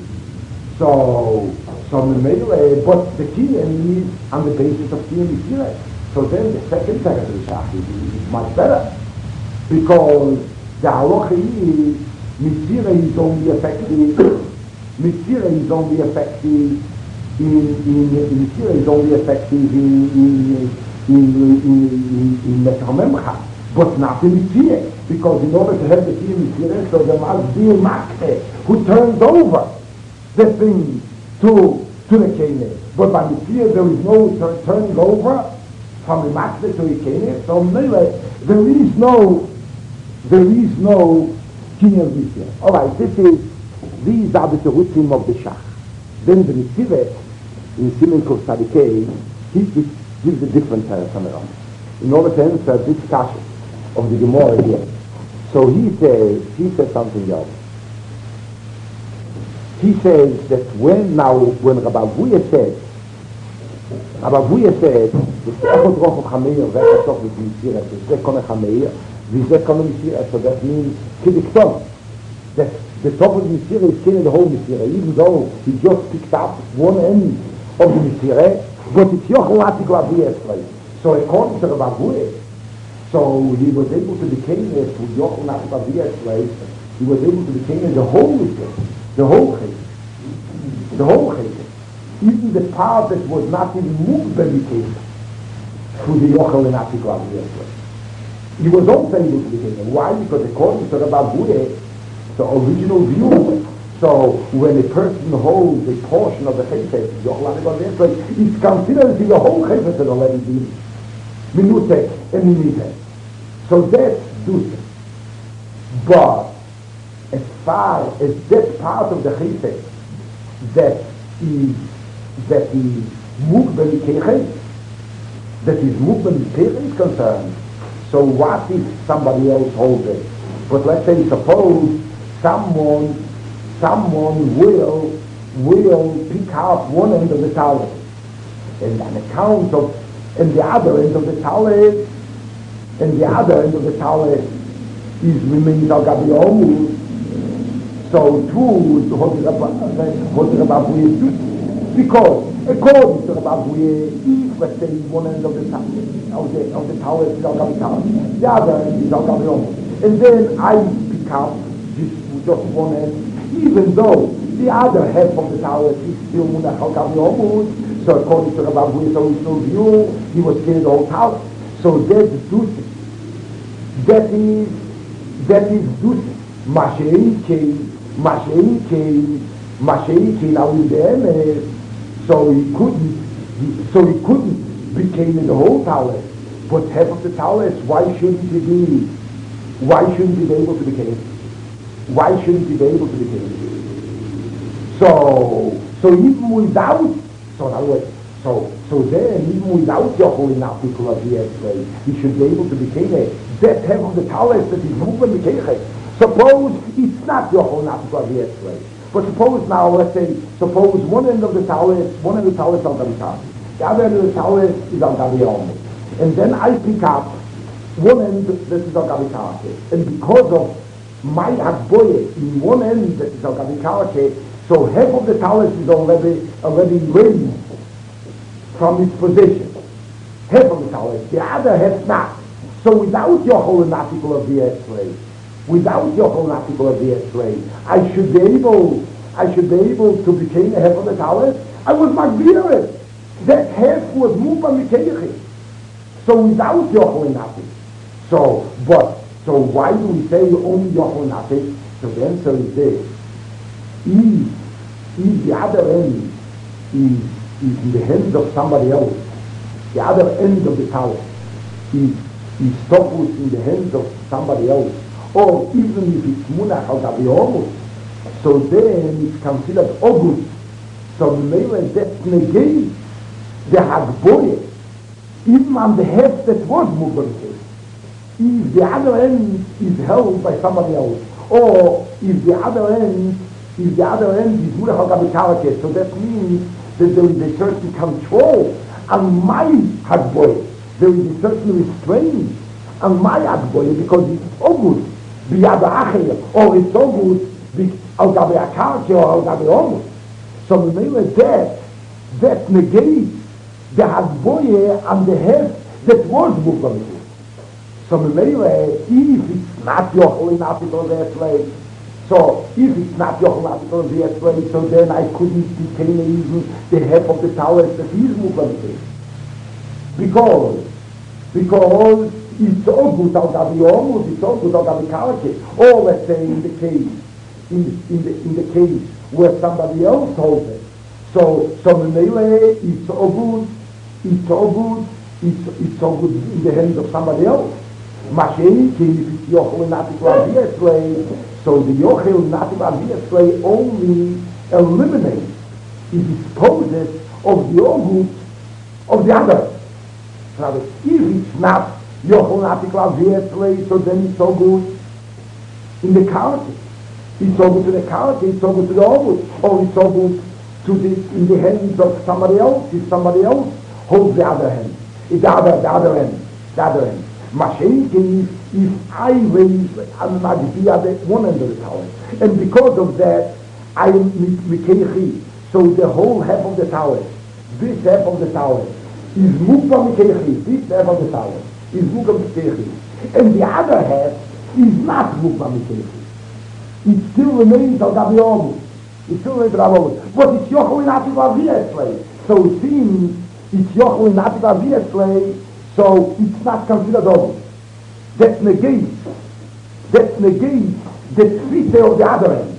So, so Memele, but the King is on the basis of King Mitzir. So then the second text of the Shach is, is much better, because the halacha is Mitzira is only effective. Mitzira is only effective in in, in Mitzira is only effective in in in in in Metamemcha, but not in Mitzira, because in order to have the key in Mitzira, so there must be a makhe who turns over the thing to to the Keneh. But by Mitzira there is no turn, turning over from the master to the Keneh, so anyway, there is no, there is no king of Mitzvah. All right, this is, these are the terutzim of the Shach. Then the Mitzvah, in Simen Kuf Tzadikei, he gives a different terrace in order to answer this kasha of the Gemara here. So he says, he says something else. He says that when now, when Rabbi Vuya said, Rabbi Vuya said, "Echot roch chameir ve'echot with Mitzira." This kone chameir, this kone Mitzira. So that means kidikton. That the top of Mitzira is killing the whole Mitzira, even though he just picked up one end of the Mitzira, but it's yochel atik laviyas place. So according to Rabbi Vuya, so he was able to decay this with yochel atik laviyas place. He was able to decay the whole Mitzira, the whole chayt, the whole chayt. Even the part that was not even moved became through the Yochel and Atiklah. He was also able to become. Why? Because according to Rabbi Vuya, the original view, so when a person holds a portion of the Chesed, it's considered that the whole Chesed has already been minutek and minutek. So that's Dusik. But as far as that part of the Chesed that is that is Mugben Kechet, that is Mugben Kechet is concerned. So what if somebody else holds it? But let's say, suppose someone, someone will, will pick up one end of the talent, and on account of, and the other end of the talent, and the other end of the talent is remains al gabi omud. So too, what the Rabbi Vuya do? Because according to Rabbi Vuya, if let's say one end of the of the of the tower is al gabi tower, the other end is al gabi omud, and then I pick up just just one end, even though the other half of the tower is still munach al gabi omud. So according to Rabbi Vuya, so it's no view, he was killing the whole tower. So that's duty. That is that is duty. Masheikei, Masheikei, Masheikei. Now in the end, so he couldn't, so he couldn't became in the whole tower. But half of the tower, why shouldn't he be? Why shouldn't he be able to become? Why shouldn't he be able to become? So, so even without, so in other words, so so then even without Yochel in that particular way, he should be able to become a that half of the tower that is moving the Kechet. Suppose it's not Yochel in that particular way. But suppose now, let's say, suppose one end of the tower, one end of the tower is Al Gabi Tower, the other end of the tower is Al Gabi Omud. And then I pick up one end that is Al Gabi Tower. And because of my Agboye in one end that is Al Gabi Tower, so half of the tower is already, already raised from its position. Half of the tower, the other half not. So without Yochel an article of the Esrei, without Yochel an article of the Esrei, I should be able, I should be able to become a half of the talent. I was magvir it. That half was moved by Mikeichi. So without Yochel an article. So, but, so why do we say only Yochel an article? So the answer is this. If, if the other end is, is in the hands of somebody else, the other end of the talent is is focused in the hands of somebody else, or even if it's munach al gabi omut, so then it's considered ogus. So maybe that negates the hagboye, even on the half that was mubarak. If the other end is held by somebody else, or if the other end, if the other end is munach al gabi karake, so that means that there is a certain control on my hagboye. There is a certain restraint on my agboye because it's ogus biyad ha'acher, or it's ogus al gabi akarke or al gabi omus. So maybe that that negates the agboye on the head that was mukbamit. So maybe if it's not yochel in article of the Esrei, so if it's not yochel in article of the Esrei, so then I couldn't become even the head of the tower that is mukbamit. Because, because it's all good al gabi omut, it's all good al gabi karake. Or let's say in the case, in, in the in the case where somebody else holds it. So, so Menele, it's all good, it's all good, it's it's all good in the hands of somebody else. Mashenki, if it's yochel in article of the Esrei, so the yochel in article of the Esrei only eliminates, it disposes of the ogut of the other. Now, if it's not Yochel article of the Esrei, so then it's so good in the karate. It's so good to the karate, it's so good to the ogut, or it's so good to the, in the hands of somebody else, if somebody else holds the other hand, it's the other, the other end, the other end. Mashenkin, if, if I raise, I'm not the other one end of the tower, and because of that, I am Mikeichi, so the whole half of the tower, this half of the tower, is mukba Mikeichi, this half of the tower, is mukba Mikeichi, and the other half is not mukba Mikeichi. It still remains al gabi omut. It still remains al gabi omut. But it's yochel in article of the Esrei. So it seems it's yochel in article of the Esrei, so it's not considered omut. That negates, that negates the tfite of the other end.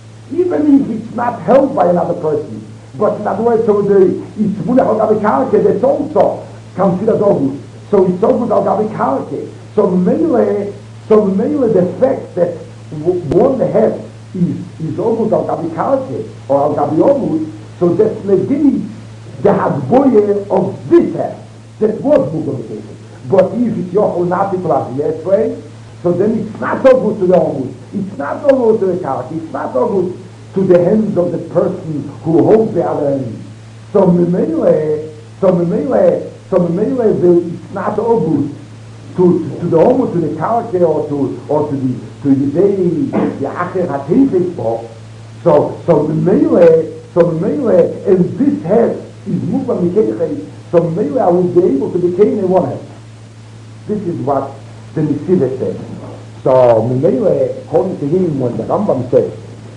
Even if it's not held by another person. But in other words, so the, it's munach al gabi karke, that's also considered omut. So it's omut al gabi karke. So mele, so mele the fact that one half is is omut al gabi karke or al gabi omut, so that negates the hagboye of this half that was mukbamit. But if it's yochel article of the Esrei, so then it's not so good to the omut. It's not so good to the karke. It's not so good to the hands of the person who holds the other end. So memele, so memele, so memele, it's not so good to, to, to the omut, to the karke, or to or to the to the day the acher hatifik for. So so memele, so memele, and this head is mukba mikeichi. So memele, I will be able to become in one head. This is what the Nesiva says. So memele, according to him, when the Rambam says.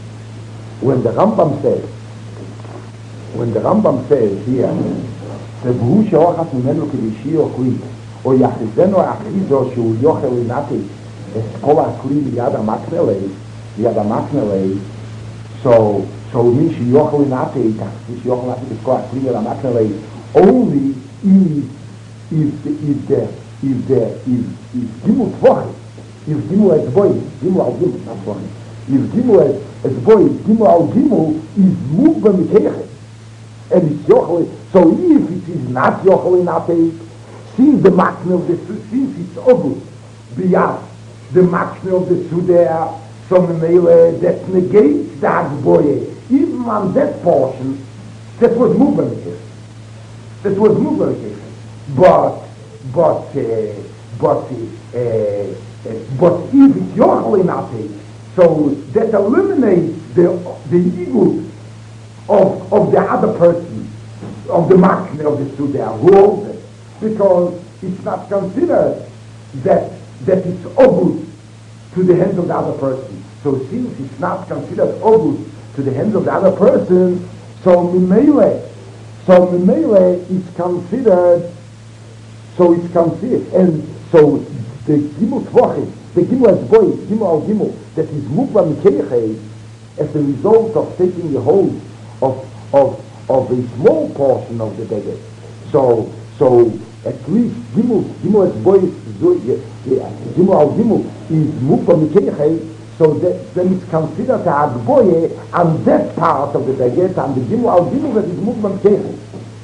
When the Rambam says, when the Rambam says here, the B'hu she'ochas mimenu k'vishi o kli, o yachizeno achizo she'u yochel inati, es kol ha'kli b'yad ha'maknelei, b'yad ha'maknelei, so, so means she yochel inati, she yochel inati, es kol ha'kli b'yad ha'maknelei, only if, if the, if the, if the, if, if Gimel Tvochi, if Gimel Etzboi, Gimel al Gimel, not Tvochi, if Gimel as boy, Gimel al Gimel is mukba mikeichi, and it's yochel. So if it is not yochel in atei, since the makne of the since it's ogus biyad the makne of the sudea, so memele that negates the hagboye. Even on that portion, that was mukba mikeichi. That was mukba mikeichi. But but uh, but uh, uh, but if it's yochel in atei, so that eliminates the the ego of of the other person, of the makne of the student who owns it, because it's not considered that that it's obvious to the hands of the other person. So since it's not considered obvious to the hands of the other person, so Mimele, so Mimele is considered, so it's considered, and so the Gimel Tvachim, the Gimel as boy, Gimel al Gimel, that is Mukba Mikeichei, as a result of taking the hold of of of a small portion of the beggar. So so at least Gimel Gimel as boy, Gimel al Gimel is Mukba Mikeichei. So that, then it's considered a Agboye on that part of the baguette, and the Gimel al Gimel that is movement Kehel.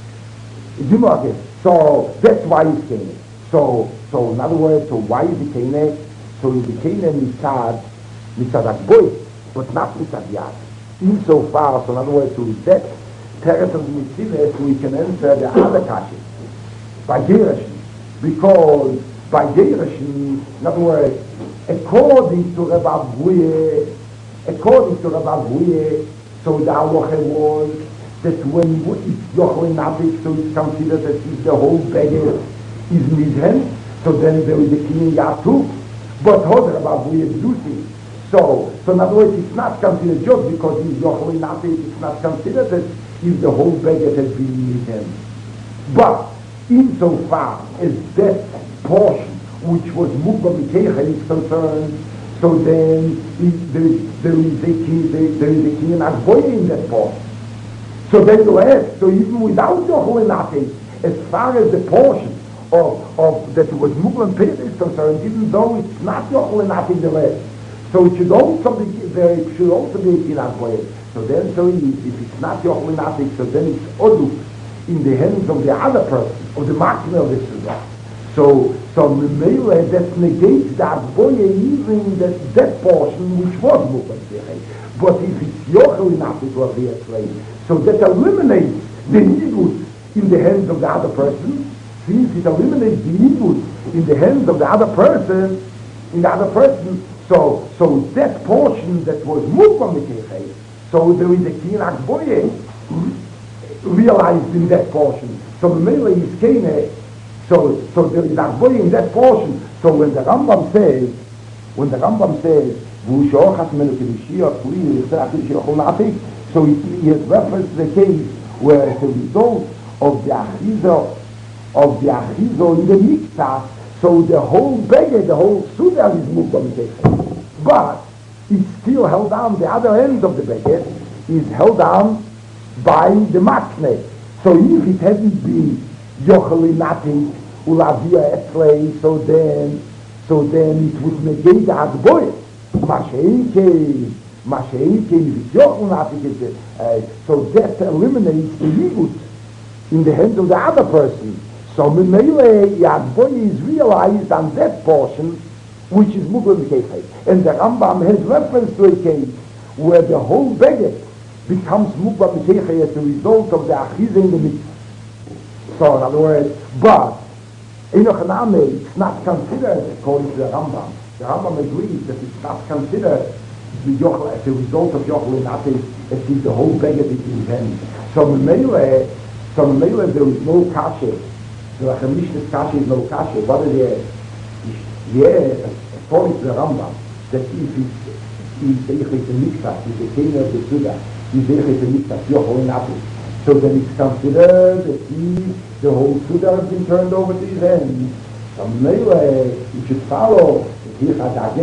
So that's why it's Kehel. So, so in other words, so why is it Kehel? So it's Kehel mitzad, mitzad Agboye, but not mitzad Yad. Insofar, so in other words, so with that Teretz of the Mitzvah, so we can answer the other Kashi, by Gerashin. Because by Gerashin, in other words, according to Rabbi Abuye, according to Rabbi Abuye, so the halacha was that when it's Yochel Nafik, so it's considered that if the whole beggar is midhen, so then there is a king Yatu. But how Rabbi Abuye do it? So, so in other words, it's not considered just because he's Yochel Nafik, it's not considered that if the whole beggar has been midhen. But insofar as that portion which was Mukba Mikeichei is concerned, so then there is, there is a king, there is a king and Agboye in that portion. So then you have, so even without Yochel Nafik, as far as the portion of, of that was Mukba Mikeichei is concerned, even though it's not Yochel Nafik the rest, so it should also be there, it should also be a king Agboye. So then, so if it's not Yochel Nafik, so then it's Oduk in the hands of the other person, of the Makne of the Sudah. So, so Memele, that negates the Agboye even that, that portion which was Mukba Mikeichei. But if it's Yochel Nafik what we explained, so that eliminates the Nibud in the hands of the other person, since it eliminates the Nibud in the hands of the other person, in the other person, so so that portion that was Mukba Mikeichei, so there is a Kin Agboye realized in that portion. So Memele is Kene. So, so there is Agboye in that portion. So when the Rambam says, when the Rambam says, so it, it references the case where as a result of the Achizo, of the Achizo in the Mikta, so the whole beggar, the whole Suda is Mukba Mikeichei. But it's still held down, the other end of the beggar is held down by the Makne. So if it hadn't been Yochel Nafik, Ulavia Etlei, so then, so then it would negate the Agboye. Masheinke, Masheinke, if it's Yochel Nafik, uh, so that eliminates the Yibut in the hands of the other person. So Memele, the Agboye is realized on that portion, which is Mukba Mikeichei. And the Rambam has reference to a case where the whole beggar becomes Mukba Mikeichei as a result of the Achiz in the Mitzvah. So in other words, but Enoch Name, it's not considered according to the Rambam. The Rambam agrees that it's not considered the Yochel as a result of Yochel Nafik as if the whole beggar is in hand. So Memele, so Memele there is no kasha. The Lachemish's kasha is no kasha. What is it? Yeah, according to the Rambam, that if it's if it's a mikvah, if the king of the Suda, if it's a mikvah, Yochel Nafik. So then it's considered that he, the whole Suda has been turned over to his hand. So Memele, you should follow. Even though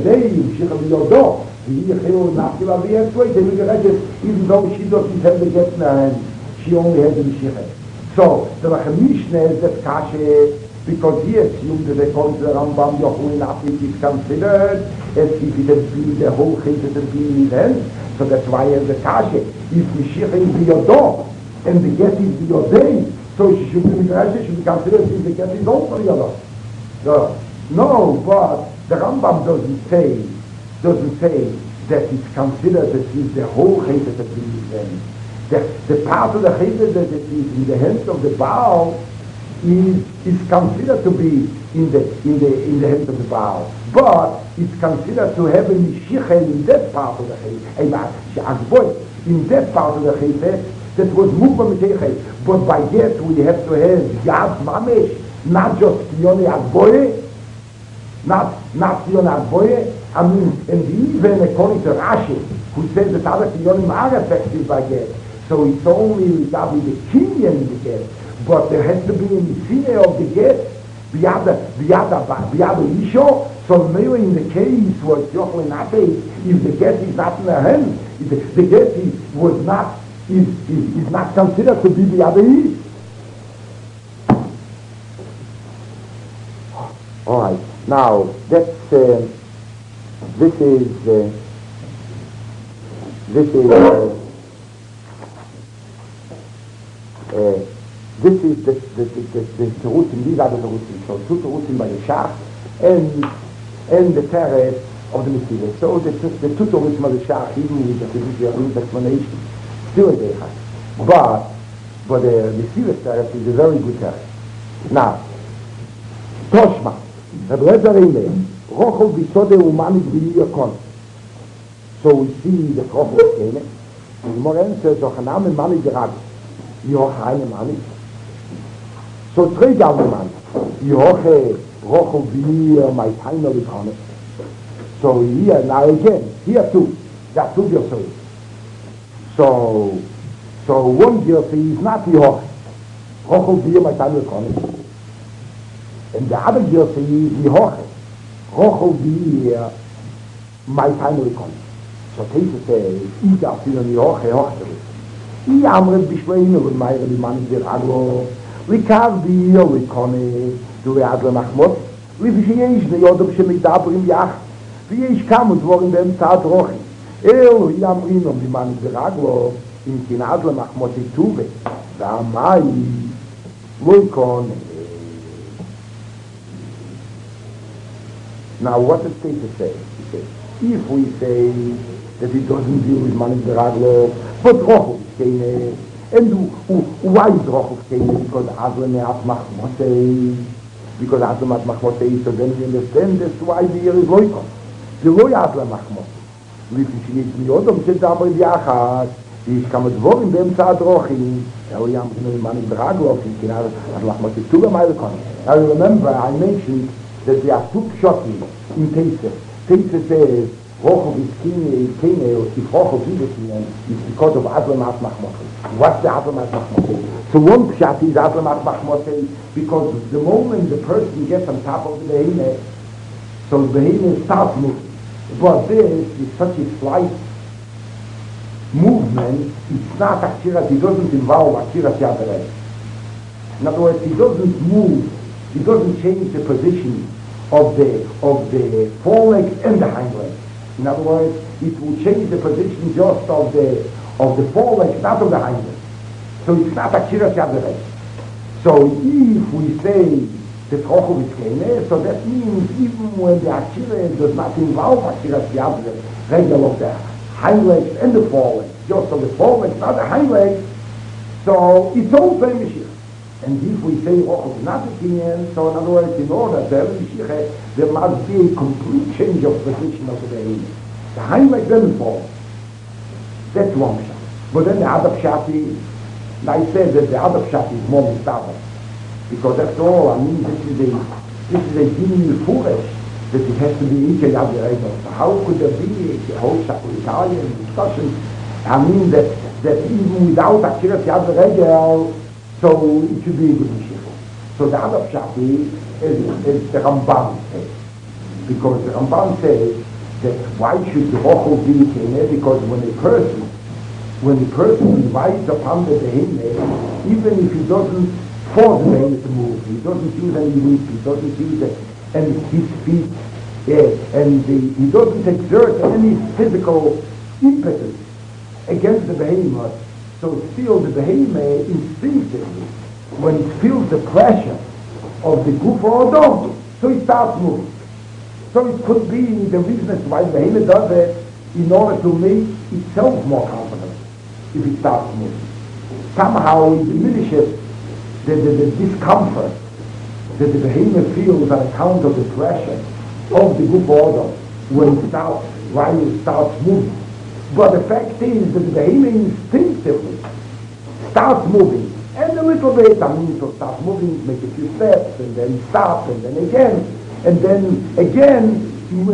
she doesn't have the get in her hand, she only has the Mishichet. So the Mishnah is that Kashe, because he assumed that according to the Rambam, Yochel Nafik is considered as if it has been the whole Chesed has been in his hand. So that's why he has the Kashe. If Mishichet is Biyodor, and the get is Biyodei, so she should be Midrash, should be considered if the get is also Biyodor. No, no, but the Rambam doesn't say, doesn't say that it's considered as if the whole Chesed has been in his hand. The, the part of the Chesed that is in the hands of the Baal is, is considered to be in the, in the, in the hands of the Baal. But it's considered to have a Mishichel in that part of the Chesed, in that part of the Chesed that was Mukba Mikeichei. But by that we have to have Yad Mamesh, not just Yoni Agboye, not not Yonah Boye. I mean, and even according to Rashi, who says that other Yonim are affected by get, so it's only that with the Kinyan in the get, but there has to be a Messiah of the get, Biada, Biada, Biada Isho, so maybe in the case where Yochel not if the get is not in the hand, if the, the get is, was not, is, is, is not considered to be Biada Ish. All right, now that's, uh, this is, uh, this is, uh, uh, this is the, the, the, the, the Terutim, these are the Terutim, so two Terutim by the Shach, and, and the Teres of the Messiah. So the, the two Terutim of the Shach, even with the Physician explanation, still a Deichai. But, but the Messiah Teres is a very good Teres. Now, Toshma, Rabbi Lezer Eile, Rochel Bisode Umanit B'Yakon. So we see the Rochel Kene, and Moren says, Ochanam and Manit Gerag, Yochaim and Manit. So three government, Yoche, Rochel B'Yakon, my time of the So here, now again, here too, there are two Gersois. So, so one Gersoi is not Yoche, Rochel B'Yakon, my time of the and the other girl says, Yehoche, Rochel B'Yakon, my time will come. So Teisa says, Ida Finan Yehoche, Yehoche. I Amret Bishleinu, and my Rabbi Mani Ziraglo, Likav B'Yakon, Likone, Du Readle Machmot, Livsheyesh, the Yodom Shemidabrim Yach, V'yesh Kamu Dvorim B'em Tzad Rochi. El, I Amrinom, Rabbi Mani Ziraglo, Im Kinadle Machmot Ituve, V'amai, Likone. Now, what does Teisa say? He says, if we say that it doesn't deal with Manik Beraglo, but Rochel Kene, and why is Rochel Kene? Because Azle Me'at Machmotei, because Azle Me'at Machmotei, so then we understand that's why the year is Loikon. The Loi Azle Machmotei. Lifi Shinit Miyodom Shedamri Biachas, Yish Kamat Vorim B'em Tzad Rochi, Elo Yam Kene Manik Beraglo, Kinkin Azle Machmotei, Tuga Mailekon. Now remember, I mentioned that there are two pshotim in Teisa. Teisa says, Rochel is Kine, Kine, if Rochel is Kine, it's because of Azle Me'at Machmotei. What's the Azle Me'at Machmotei? So one pshat is Azle Me'at Machmotei, because the moment the person gets on top of the Behemah, so the Behemah starts moving. But this is such a slight movement, it's not Akhirat, it doesn't involve Akhirat Yadarei. In other words, he doesn't move, he doesn't change the position of the of the foreleg and the hind leg. In other words, it will change the position just of the of the foreleg, not of the hind leg. So it's not Akhirat Yadarei. So if we say the Rochel is Kene, so that means even when the Akhirat does not involve Akhirat Yadarei, regular of the hind legs and the foreleg, just of the foreleg, not the hind legs, so it's all very Mashiach. And if we say Rochel is not a Kinyan, so in other words, in order to have a Mashiach, there must be a complete change of position of the Behemah. The hind leg doesn't fall. That's one pshat. But then the other pshat is, and I said that the other pshat is more mistaken. Because after all, I mean, this is a, this is a Dini Furesh, that it has to be Ike Yadirego. So how could there be a whole Italian discussion? I mean that, that even without Akhirat Yadirego, so it should be a good Mashiach. So the other pshat is, is, is the Ramban says. Because the Ramban says that why should the Rochel be Kene? Because when a person, when a person rides upon the Behemah, even if he doesn't force the Behemah to move, he doesn't use any whip, he doesn't use it, and his feet, yeah, and the, he doesn't exert any physical impetus against the Behemah, so still the Behemah instinctively, when it feels the pressure of the Guf or Odom, so it starts moving. So it could be the reason why the Behemah does it in order to make itself more confident if it starts moving. Somehow it diminishes the, the, the discomfort that the Behemah feels on account of the pressure of the Guf or Odom when it starts, while it starts moving. But the fact is that the Behemah instinctively starts moving, and a little bit, I mean, to start moving, make a few steps, and then stop, and then again. and then again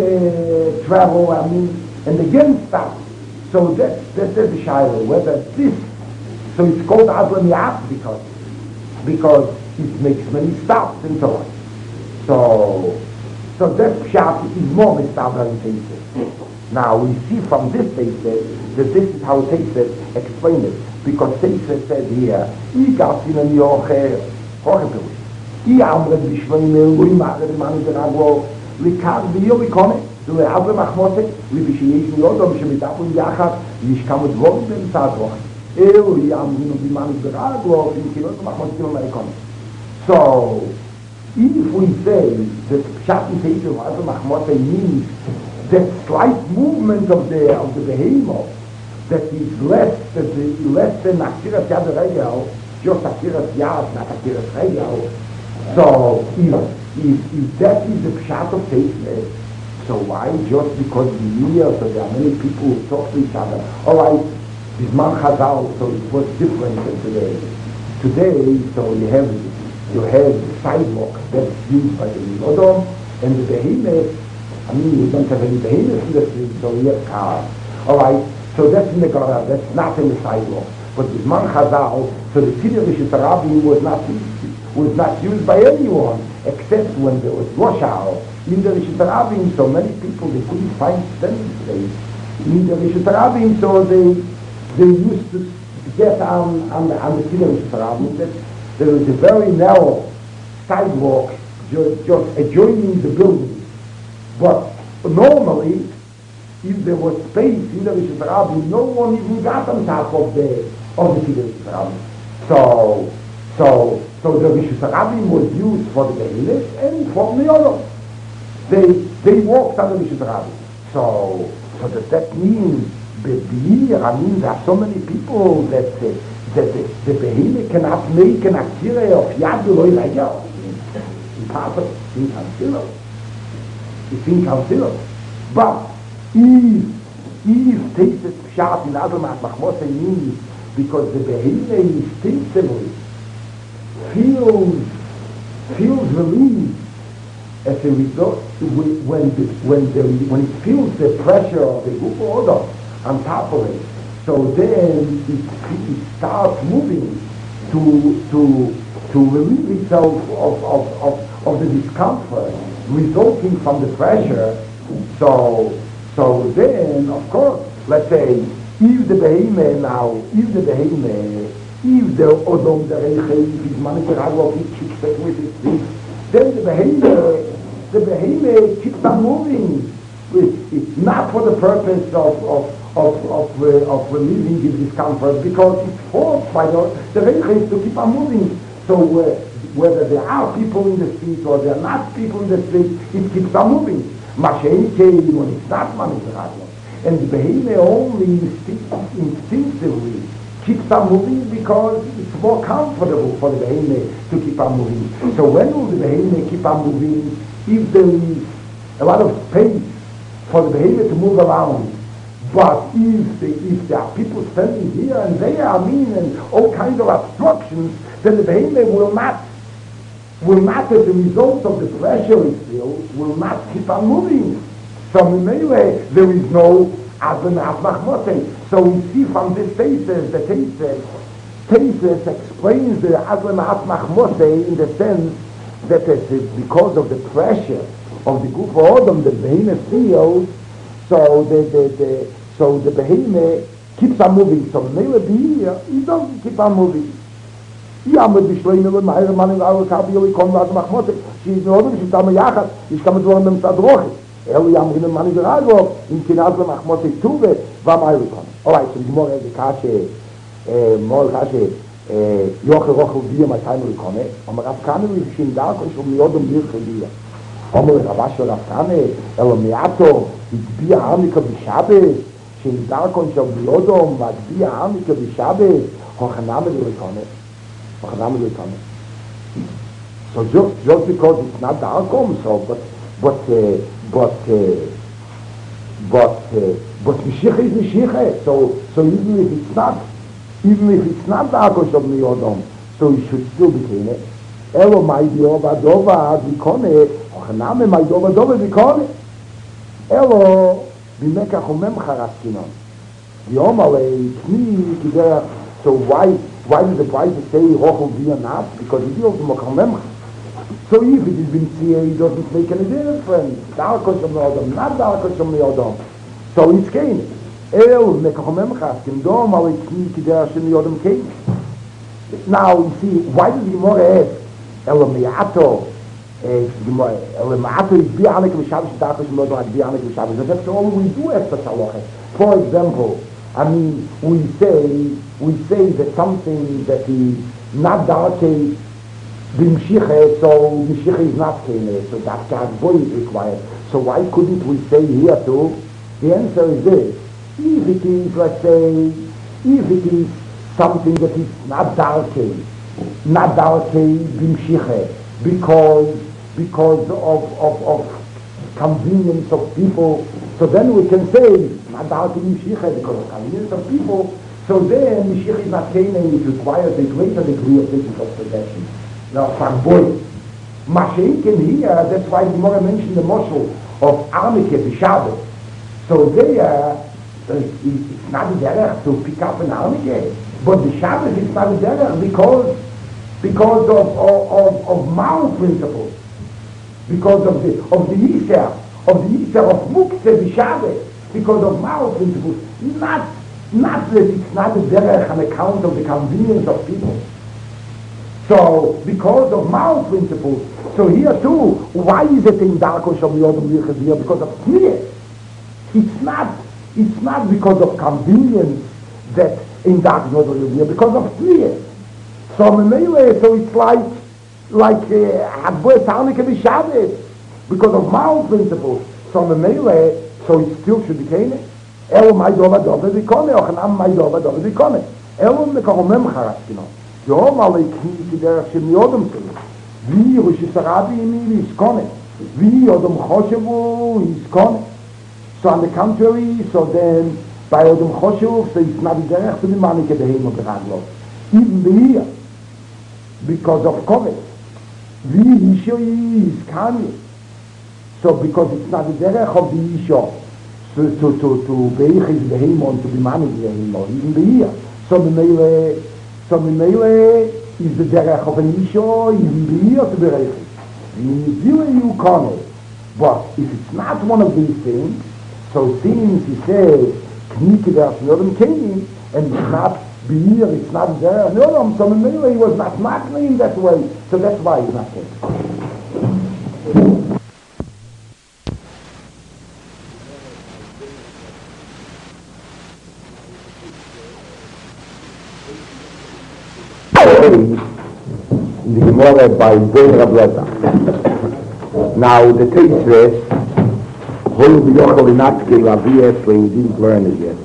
uh, travel, I mean, and again stop. So that's, that's, that's the Shaila, whether this, so it's called Adla Mi'at because, because it makes many stops and so on. So, so that Pshat is more Mistaber in Tesis. Now we see from this Tesis that this is how Tesis explained it. Because Tesis said here, I Gasin and Yocher, Hoche Perush, I Amred Bishvayim, Lui Mare, Manu Deraglo, Likad Bio Vikone, Lui Ave Machmote, Lui Bishiyesh Yodom, Shemitapu Yachat, Yishkamu Dvorim Ben Sadroch, Lui Amred Manu Deraglo, Yishkamu Machmote, Yishkamu So, if we say that Pshat in Tesis of Ave Machmote means that slight movement of the of the behemoth that is less that is less than Akiras Yad Regel, just Akiras Yad, not Akiras Regel. So if, if if that is the Pshat of Tesis, so why just because we hear so there are many people who talk to each other? All right, this man Chazal, so it was different than today. Today, so you have you have the sidewalk that's used by the Milodom and the behemoth. I mean, we don't have any behemoths in the street, so we have cars. All right, so that's in the garage, that's not in the sidewalk. But with Man Chazal, so the Tzidor Rishus Harabim was not was not used by anyone except when there was rush hour in the Rishus Harabim. So many people they couldn't find standing space in the Rishus Harabim, so they they used to get on on the, on the Tzidor Rishus Harabim. That there was a very narrow sidewalk just, just adjoining the building. But normally, if there was space in the Rishus Harabim, no one even got on top of the of the Rishus Harabim. So, so, so the Rishus Harabim was used for the behemoth and for the other. They they walked on the Rishus Harabim. So, so that that means the here. I mean, there are so many people that uh, that the, the behemoth cannot make an akira of Yad Eloi Regel. Impossible, inconceivable. It's inconceivable. But if if Tesis Pshat in Adonat Machmose means because the behemoth instinctively feels feels relief as a result when the, when the, when it feels the pressure of the group order on top of it. So then it, it starts moving to to to relieve itself of, of, of, of the discomfort resulting from the pressure. So, so then, of course, let's say, if the behemoth now, if the behemoth, if the odom, the reiche, if his manager Hagwal keeps taking with his feet, then the behemoth, the behemoth keeps on moving. It's not for the purpose of of of of, uh, of relieving the discomfort, because it's forced by the the reiche to keep on moving. So. Uh, Whether there are people in the street or there are not people in the street, it keeps on moving. Mashenke, when it's not manipulated. And the behemoth only instinct, instinctively keeps on moving because it's more comfortable for the behemoth to keep on moving. So when will the behemoth keep on moving? If there is a lot of space for the behemoth to move around, but if, the, if there are people standing here and there, I mean, and all kinds of obstructions, then the behemoth will not will not, as a result of the pressure it feels, will not keep on moving. So in any way, there is no Adonat Machmose. So we see from this thesis, the thesis, thesis explains the Adonat Machmose in the sense that it's because of the pressure of the Guf Odom, the behemoth feels, so the, the, the, so the behemoth keeps on moving. So maybe here, he doesn't keep on moving. יעמד בשלוינו ומהר מנים על קרבי יקום ואז מחמותי שיזנודו ושתמה יחד יש כמה דברים במצד רוחי אלו יאמרים למני ורגו אם כנאז למחמותי טובה ומהר יקום. Alright, so גמור איזה קשה מול קשה יוכל רוכל ביה מתיים יקומה אומר רב כמה ושין דרכו שום מיודום בירכי ביה אומר רבה של רב כמה אלו מיעטו הצביע עמיקה בשבת שין דרכו שום מיודום והצביע עמיקה בשבת הוכנם יקומה So just, just because it's not darkom, so but but uh, but uh, but uh, but Mishicha is Mishicha. So so even if it's not even if it's not darkom of Miyodom, so you should still be clean it. Elo mai dova dova dikone, ochname mai dova dova dikone. Elo bimeka chumem charaskinon. Yomale kni kider. So why why does the Bible say rochel via not? Because it deals with chumem. So if it is been clear, it doesn't make any difference. Darko shem leodom, not darko shem leodom. So it's kain. El mekachomem chaskim dom ale kni kider shem leodom kain. Now you see, why does the Gemara ask? El me'ato, el me'ato is bi'anek v'shabbos darko shem leodom like bi'anek v'shabbos. That's all we do as such halacha. For example, I mean, we say we say that something that is not darke b'mshiche, so mshiche is not kene, so that God's boy is required. So why couldn't we say here too? The answer is this: if it is, let's say, if it is something that is not darke, not darke b'mshiche, because because of of of convenience of people, so then we can say not darke b'mshiche because of convenience of people. So then mshiche is not kene; it requires a greater degree of physical possession. Now, from boy, Mashenken here, that's why the Gemara mentioned the moshel of Armike, the Shabbos. So there, uh, it's not a derech to pick up an Armike, but the Shabbos is not a derech because, because of, of, of, of Mao principles, because of the, of the Yisr, of the Yisr of Muktzeh, the Shabbos, because of Mao principles, not, not that it's not a derech on account of the convenience of people. So, because of Mao principles, so here too, why is it in Darko Shem Yodom Yechazir? Because of Tznius. It's not, it's not because of convenience that in Darko Yodom Yechazir, because of Tznius. So, Memele, so it's like, like, Hadboe Tarnike B'Shabbos, because of Mao principles. So, Memele, so it still should be Kene. Elo Mai Dova Dova Dikone, Ochanam Mai Dova Dova Dikone. Elo Mekahomem Charaskino. Yom ale kni kider shem yodom kene. Vi rosh sarabi imi is kone. Vi yodom choshevu is kone. So on the contrary, so then by yodom choshevu, so it's not derech to be manike behem beraglo. Even here, because of kovet. Vi isho is kanye. So because it's not the derech of the isho, so to to to beich is behem on to be manike behem. Even here, so the meile. So Mimele is the derech of an Isho, even here to be reichig. Mimele you kone. But if it's not one of these things, so since he says, Knike der Shnodem Kenim, and it's not Beir, it's not derech Shnodem, so Mimele he was not makne in that way, so that's why he's not there. In the Gemara by Boin Rableta. Now the text is Hol B'yochel Inatzke Lavi Esle, he didn't learn it yet.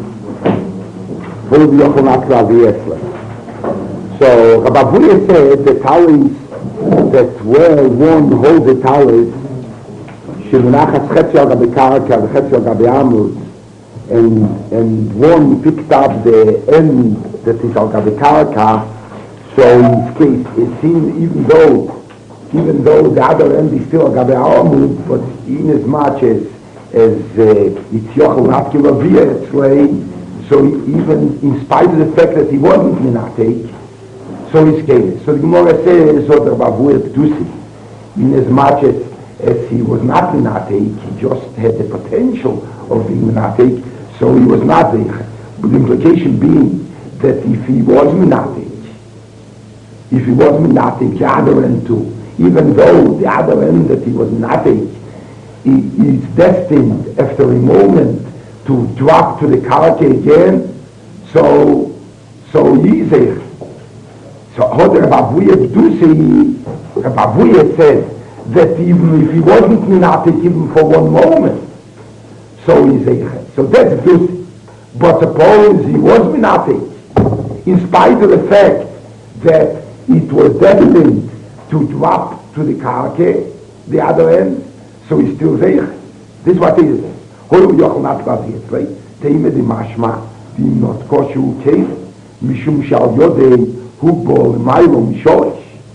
Hol B'yochel Inatzke Lavi Esle. So Rabavuya said the talis that were one hold the talis Shemunachas Chetzi Al Gabi Karka Chetzi Al Gabi Amud, and and one picked up the end that is Al Gabi Karka. So in this case, it seems even though, even though the other end is still a Gabi Amud, but in as much as as it's Yochel Natke Lavia Etzlei, so even in spite of the fact that he wasn't Minatek, so he's Kenes. So the Gemara says, so the Bavuer Ptusi, in as much as as he was not Minatek, he just had the potential of being Minatek, so he was not there. But the implication being that if he was Minatek, if he was minatik, the other end too, even though the other end that he was minatik, he is destined after a moment to drop to the karke again, so, so yizeh. So, Hoder Bavuye B'dusi, Bavuye said that even if he wasn't minatik even for one moment, so yizeh. So that's B'dusi. But suppose he was minatik, in spite of the fact that it was destined to drop to the karke, the other end, so he's still there. This is what it is. Holu yochel not laviet, right? Teime di mashma, di not koshu keif, mishum shal yodei, hu bol mailum shorish.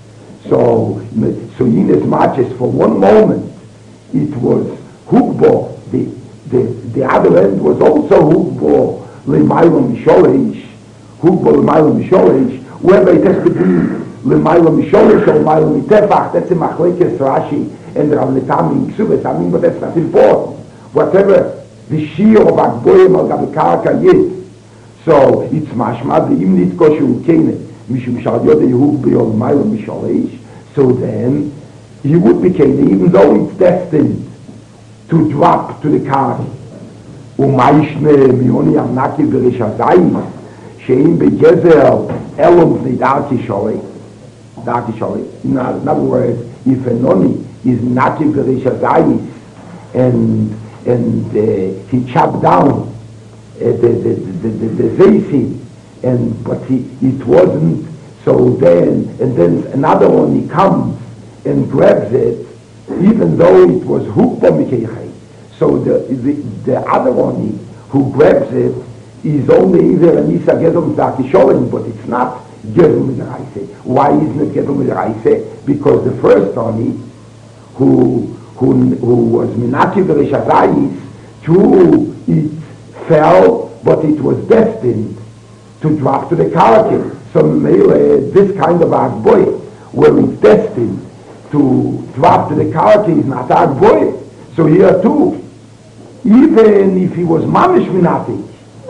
So, so in as much as for one moment it was hukbo, the, the, the other end was also hukbo, lemaylo misholesh, hukbo lemaylo misholesh, whether it has to be lemaylo misholesh or lemaylo mitefach, that's a machlekes Rashi and Rav Netami in Ksubas, I mean, but that's not important. Whatever the shear of Agboyim al Gabikarka is, so it's mashma, the im nit koshu ukene, mishum shal yode yehuk be'ol lemaylo misholesh, so then he would be kene, even though it's destined to drop to the karka. Umayshne mioni amnaki bereshazayim, sheim begezer elom v'nidaki sholei, daki sholei. In other words, if a noni is naki bereshazayim, and and uh, he chopped down uh, the the the the, the zaysim, and but he it wasn't. So then and then another one he comes and grabs it, even though it was hukba mikeichai. So the, the the other one who grabs it is only either an isa gedol daki sholem, but it's not gedol midaraise. Why isn't it gedol midaraise? Because the first one who who who was minaki v'reshazayis, too, it fell, but it was destined to drop to the karake. So mele, this kind of agboy, where it's destined to drop to the karake, is not agboy. So here too, even if he was mamish minatik,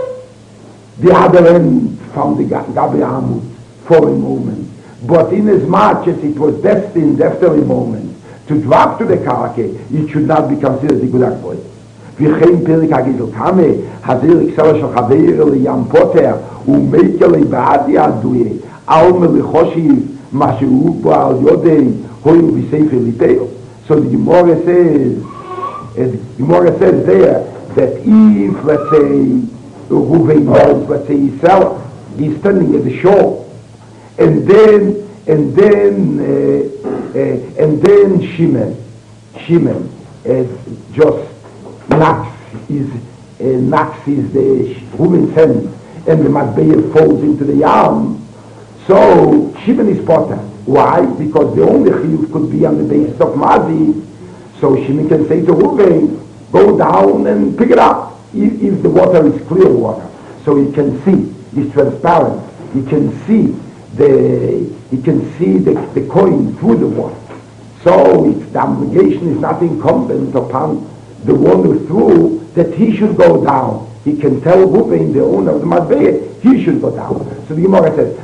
the other end from the Gabi Amud for a moment, but in as much as it was destined after a moment to drop to the karake, it should not be considered a good agboy. V'chein perik hagidol kame, hazir iksel shel chaveir liyam poter, u'meikele ba'adi aduye, al melichoshiv, ma shehu bo al yodei, hoyu v'sefer liteo. So the Gemara says, the Gemara says there, that if, let's say, Ruvain was, let's say, Yisrael, he's standing at the shore, and then, and then, uh, uh, and then Shimon, Shimon, uh, just knocks his, uh, knocks his the woman's hand, and the matbeir falls into the arm. So Shimon is potter. Why? Because the only chiyuv could be on the basis of mazi. So Shimon can say to Ruvain, go down and pick it up, if, if the water is clear water, so he can see, it's transparent, he can see the he can see the, the coin through the water. So it's, the obligation is not incumbent upon the one who threw that he should go down. He can tell Ruvain, the owner of the matbeir, he should go down. So the Gemara says,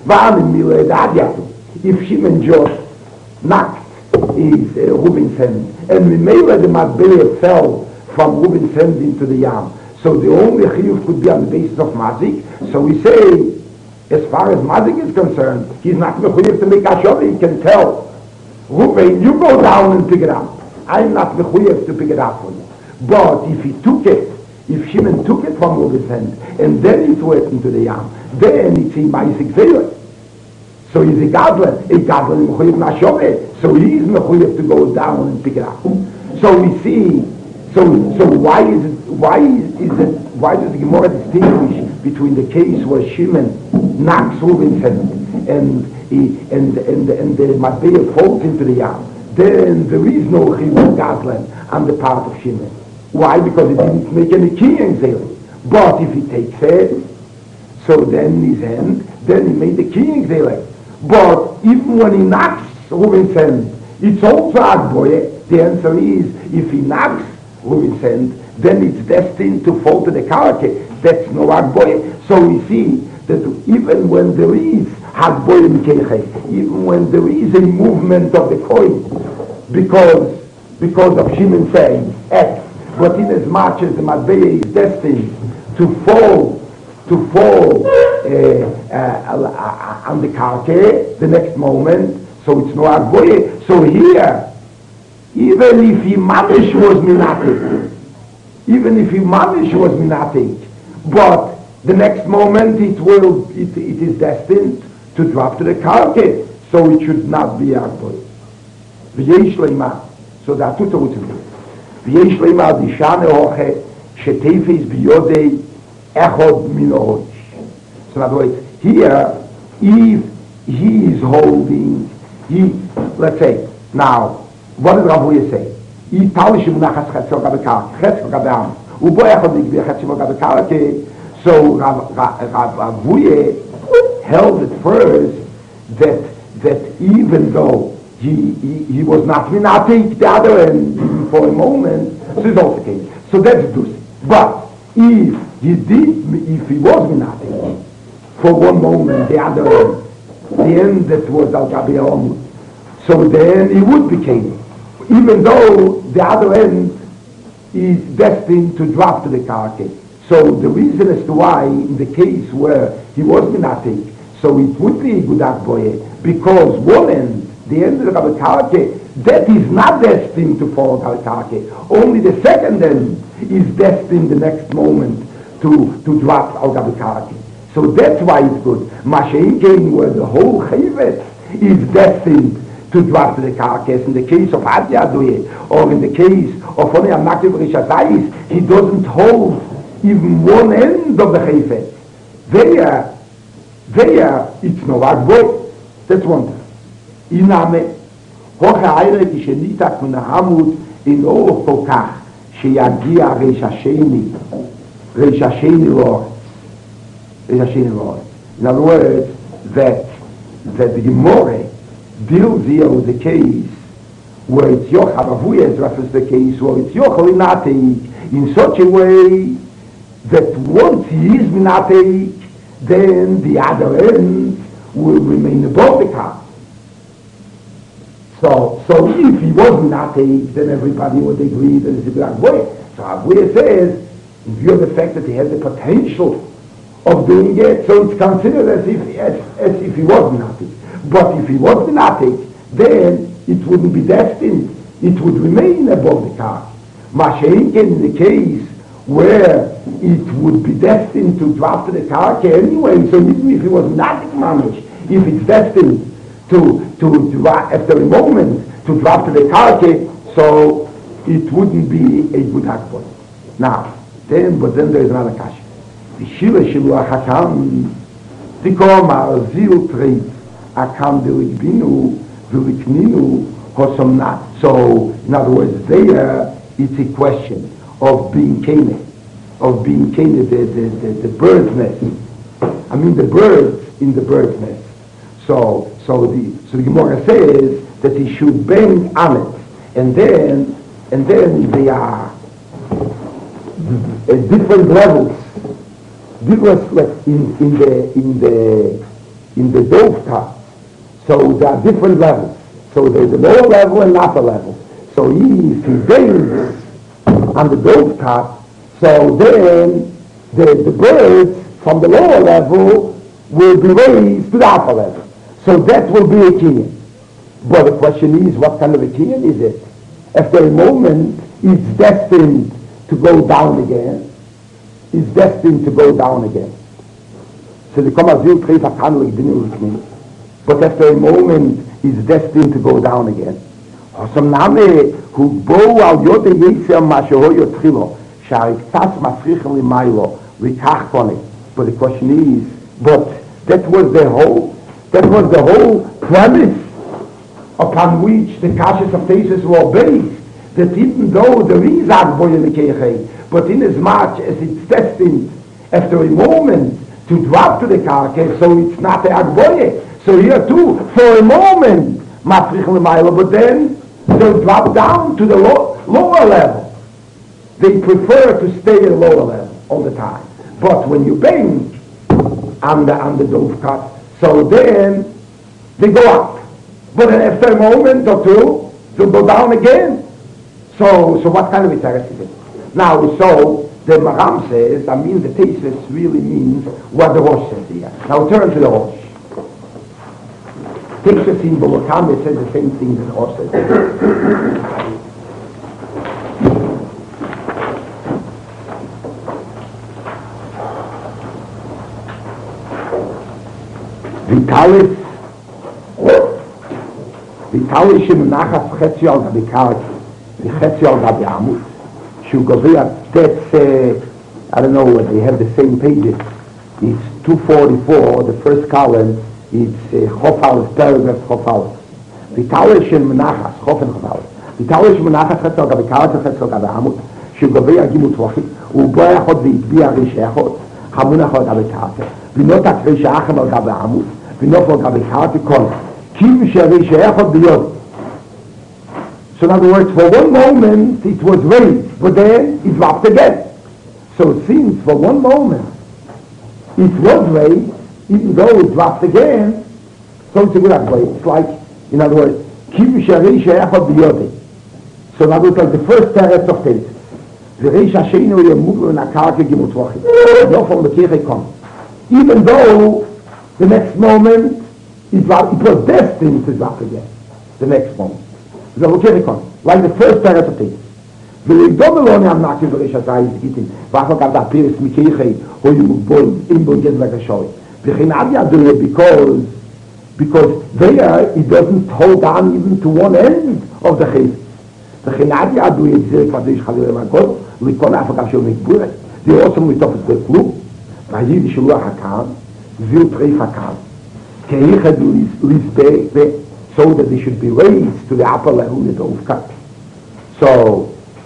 if Shimon just knocked his uh, Ruvain's hand, and we made the matbeir fell from Ruvain's hand into the yam, so the only chiyuv could be on the basis of mazik. So we say, as far as mazik is concerned, he's not mechuyev to make ashori. He can tell Ruvain, you go down and pick it up. I'm not mechuyev to pick it up for you. But if he took it, if Shimon took it from Ruvain's hand and then he threw it into the yam, then it's a mazik zayah. So he's a gadlan, a gadlan mechuyev nashore. So he's mechuyev to go down and pick it up. So we see. So, so why is it? Why is, is it? Why does the Gemara distinguish between the case where Shimon knocks Ruvain's hand and he, and and and the matbeir falls into the yam? Then there is no chiyuv gadlan on the part of Shimon. Why? Because he didn't make any kiying zayah. But if he takes it, so then his hand, then he made the kiying zayah. But even when he knocks Ruvain's hand, it's also agboye. The answer is, if he knocks Ruvain's hand, then it's destined to fall to the karake. That's no agboye. So we see that even when there is agboye mikeiche, even when there is a movement of the coin, because because of Shimon saying X, but in as much as the matbeir is destined to fall to fall uh, uh, uh, on the karake the next moment, so it's no agboye. So here, even if he mamish was minatik, even if he mamish was minatik, but the next moment it will, it, it is destined to drop to the karke, so it should not be agboy. V'yesh leima, so that two terutzim. V'yesh leima dishane hoche shetefes biyodei echod minohosh. So in other words, here, if he is holding he, let's say, now, what did Rav Huya say? He talish munachas chetzio gabe karke, chetzio gabe am. Ubo echad nikbi chetzio gabe karke. So Rav, Rav, Rav Huya held at first that that even though he, he, he was not minatik the other end even for a moment, so it's also the case. So that's dus. But if he did, if he was minatik for one moment the other end, the end that was al gabi amud, so then he would be king, even though the other end is destined to drop to the karke. So the reason as to why in the case where he was minatik, so it would be gudak boye, because one end, the end of the karke, that is not destined to fall to the karke. Only the second end is destined the next moment to, to drop al gabi karke. So that's why it's good. Masha'inkein, where the whole chayvet is destined to drop to the carcass. In the case of Adyaduye, or in the case of Oni Amnakiv Rishazais, he doesn't hold even one end of the chayvet. There, there, it's no boy. That's one thing. Iname, hoche ayre kishenitak min hamud in orach kolkach, sheyagia reishasheni, reishasheni lor. In other words, that that the Gemara deals here with the case where it's Yochel, Rav Huya refers to the case where it's Yochel Minateik in such a way that once he is Minateik, then the other end will remain above the cup. So, so if he was Minateik, then everybody would agree that it's a black boy. So Rav Huya says, in view of the fact that he has the potential of doing it, so it's considered as if as, as if he was minatik. But if he was minatik, then it wouldn't be destined. It would remain above the car. Masha'inken, in the case where it would be destined to drop to the car anyway, so even if he was minatik mamish, if it's destined to to, to after a moment to drop to the car, so it wouldn't be a good hakbon. Now, then, but then there is another kasha. The Shila Shilu Hakam, the Koma, Zil Trade, Akam Dilikbinu, Dilikninu, Hosomna. So, in other words, there it's a question of being Kane, of being Kane, the, the, the, the bird's nest. I mean, the birds in the bird's nest. So, so the so the Gemara says that he should bang on it, and then and then they are at different levels. Different in, in the in the in the dove top. So there are different levels. So there's a lower level and upper level. So he, if he bangs on the dove top, so then the, the birds from the lower level will be raised to the upper level. So that will be a kinyan. But the question is, what kind of a kinyan is it? After a moment, it's destined to go down again. Is destined to go down again. So the Komazil Treif HaKanlik Dinu Rikmin. But after a moment, is destined to go down again. Hosam Name, who bo al yote yetzer mashoho yotchilo, shariktas masrichem limaylo, rikach kone. But the question is, but that was the whole, that was the whole premise upon which the kashas of Tesis were based. That even though there is Agboy in the Keichei, but in as much as it's destined after a moment to drop to the carcass, so it's not a Agboye. So here too, for a moment, Mafrich L'mayla, but then they'll drop down to the low, lower level. They prefer to stay at a lower level all the time. But when you bang on the, on the dove cut, so then they go up. But then after a moment or two, they'll go down again. So, so what kind of a teretz is it? Now, so the Maram says, I mean, the thesis really means what the Rosh says here. Now, turn to the Rosh. Thesis in Bolokam, it says the same thing that Rosh says. Vitalis, Vitalis Shemunachas Chetzi al Gabi Karki. The Chetzi al Gabi Amut. Shugavia, that's, uh, I don't know, they have the same pages. It's two forty-four, the first column, it's Chof Aleph, paragraph Chof Aleph. vitale shel menachas chofen chaval vitale shel menachas chetzel gabe karat chetzel gabe amut shegavei agimut vachit ubo echod vitbiya rish echod chamun echod gabe karat v'not akrish achem al gabe amut v'not al gabe karat kol kim sherish echod biyod. So in other words, for one moment it was raised, but then it dropped again. So it seems for one moment it was raised, even though it dropped again. So it's a good way. It's like, in other words, Kim Shari She'echad B'yodei. So in other words, like the first teretz of Teretz. V'reish Hasheinu Yemuglu Nakarke Gimut Vachim. No from the Kirche comes. Even though the next moment it, dropped, it was destined to drop again. The next moment. Like the first teretz of Teretz. ולגדול I'm not going to say it's eating. ואחר כך דאפירס מקייחי הוא ימוגבול אם בו get like a show. וכן עד ידוע because because there it doesn't hold on even to one end of the chayv. וכן עד ידוע זה כבר זה יש חלילה מהכל לכל אף כך שהוא מגבורת. זה also מתוך את זה כלום. והיא בשלוח הקם זיל טריף הקם. כאיחד לסבה so that they should be raised to the upper level of the Ufkat. So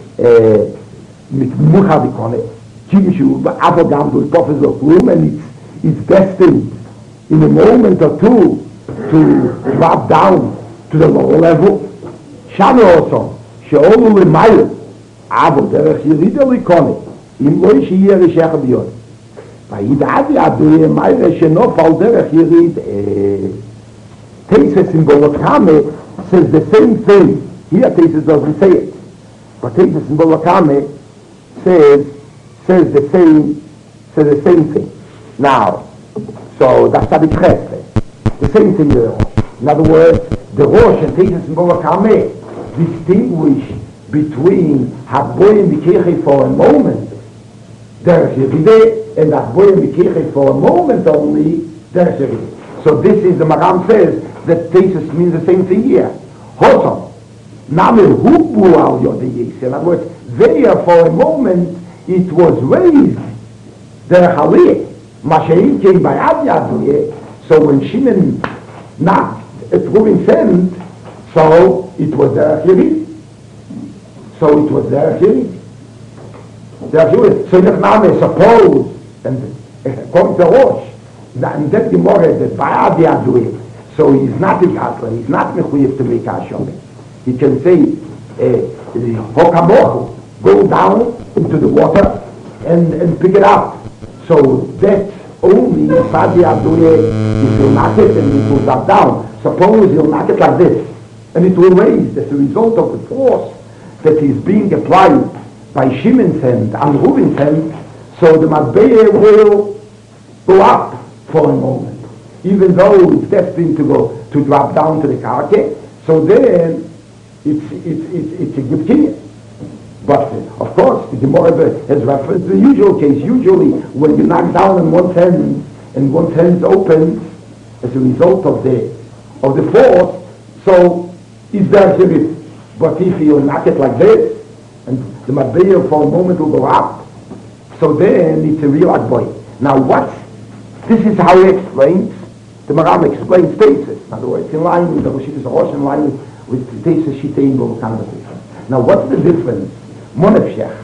mit mucha dikone kimshu aber gam durch professor Blum and it's it's destined in a moment or two to drop down to the lower level. Shano also sheolu le mile aber der yirida dikone im loy shiyar shekh biyot vayidad yadu mile sheno fal der yirid Tesis in Bolokame says the same thing. Here Tesis doesn't say it. But Tesis in Bolokame says says the same says the same thing. Now, so that's a bit the same thing there. In other words, the Rosh and Tesis in Bolokame distinguish between Habboy and Bikeche for a moment, Derech Yerideh, and Habboy and Bikeche for a moment only, Derech Yerideh. So this is, the Maram says, that Tesis means the same thing here. Hotam. Namir Hubu al Yodeyes. In other words, there for a moment it was raised. Der Haleh. Mashaim came by Ad Yaduye. So when Shimon knocked at Reuben sent, so it was der Chirit. So it was der Chirit. Der Chirit. So the Name, suppose, and according to Rosh, and that Gemara that by Ad Yaduye, so he's not a Katla, he's not Mechuyev to make Hashem. He can say, Hokamochu, go down into the water and, and pick it up. So that's only Fadi Abdullah, if he'll knock it and it will drop down. Suppose he'll knock it like this, and it will raise as a result of the force that is being applied by Shimon's hand and Reuben's hand, so the Matbeah will go up for a moment. Even though it's destined to go to drop down to the karke, so then it's it's it's, it's a good kinyan. But uh, of course, the Gemara has referenced the usual case. Usually, when you knock down on one hand and one hand opens as a result of the of the force, so is there shirit. But if you knock it like this, and the matbeya for a moment will go up, so then it's a real boy. Now, what? This is how he explains. The Maram explains Tesis. In other words, in line with the Roshit Rosh, in line with Tesis Shitein Bolokam. Now, what's the difference? Monefshech.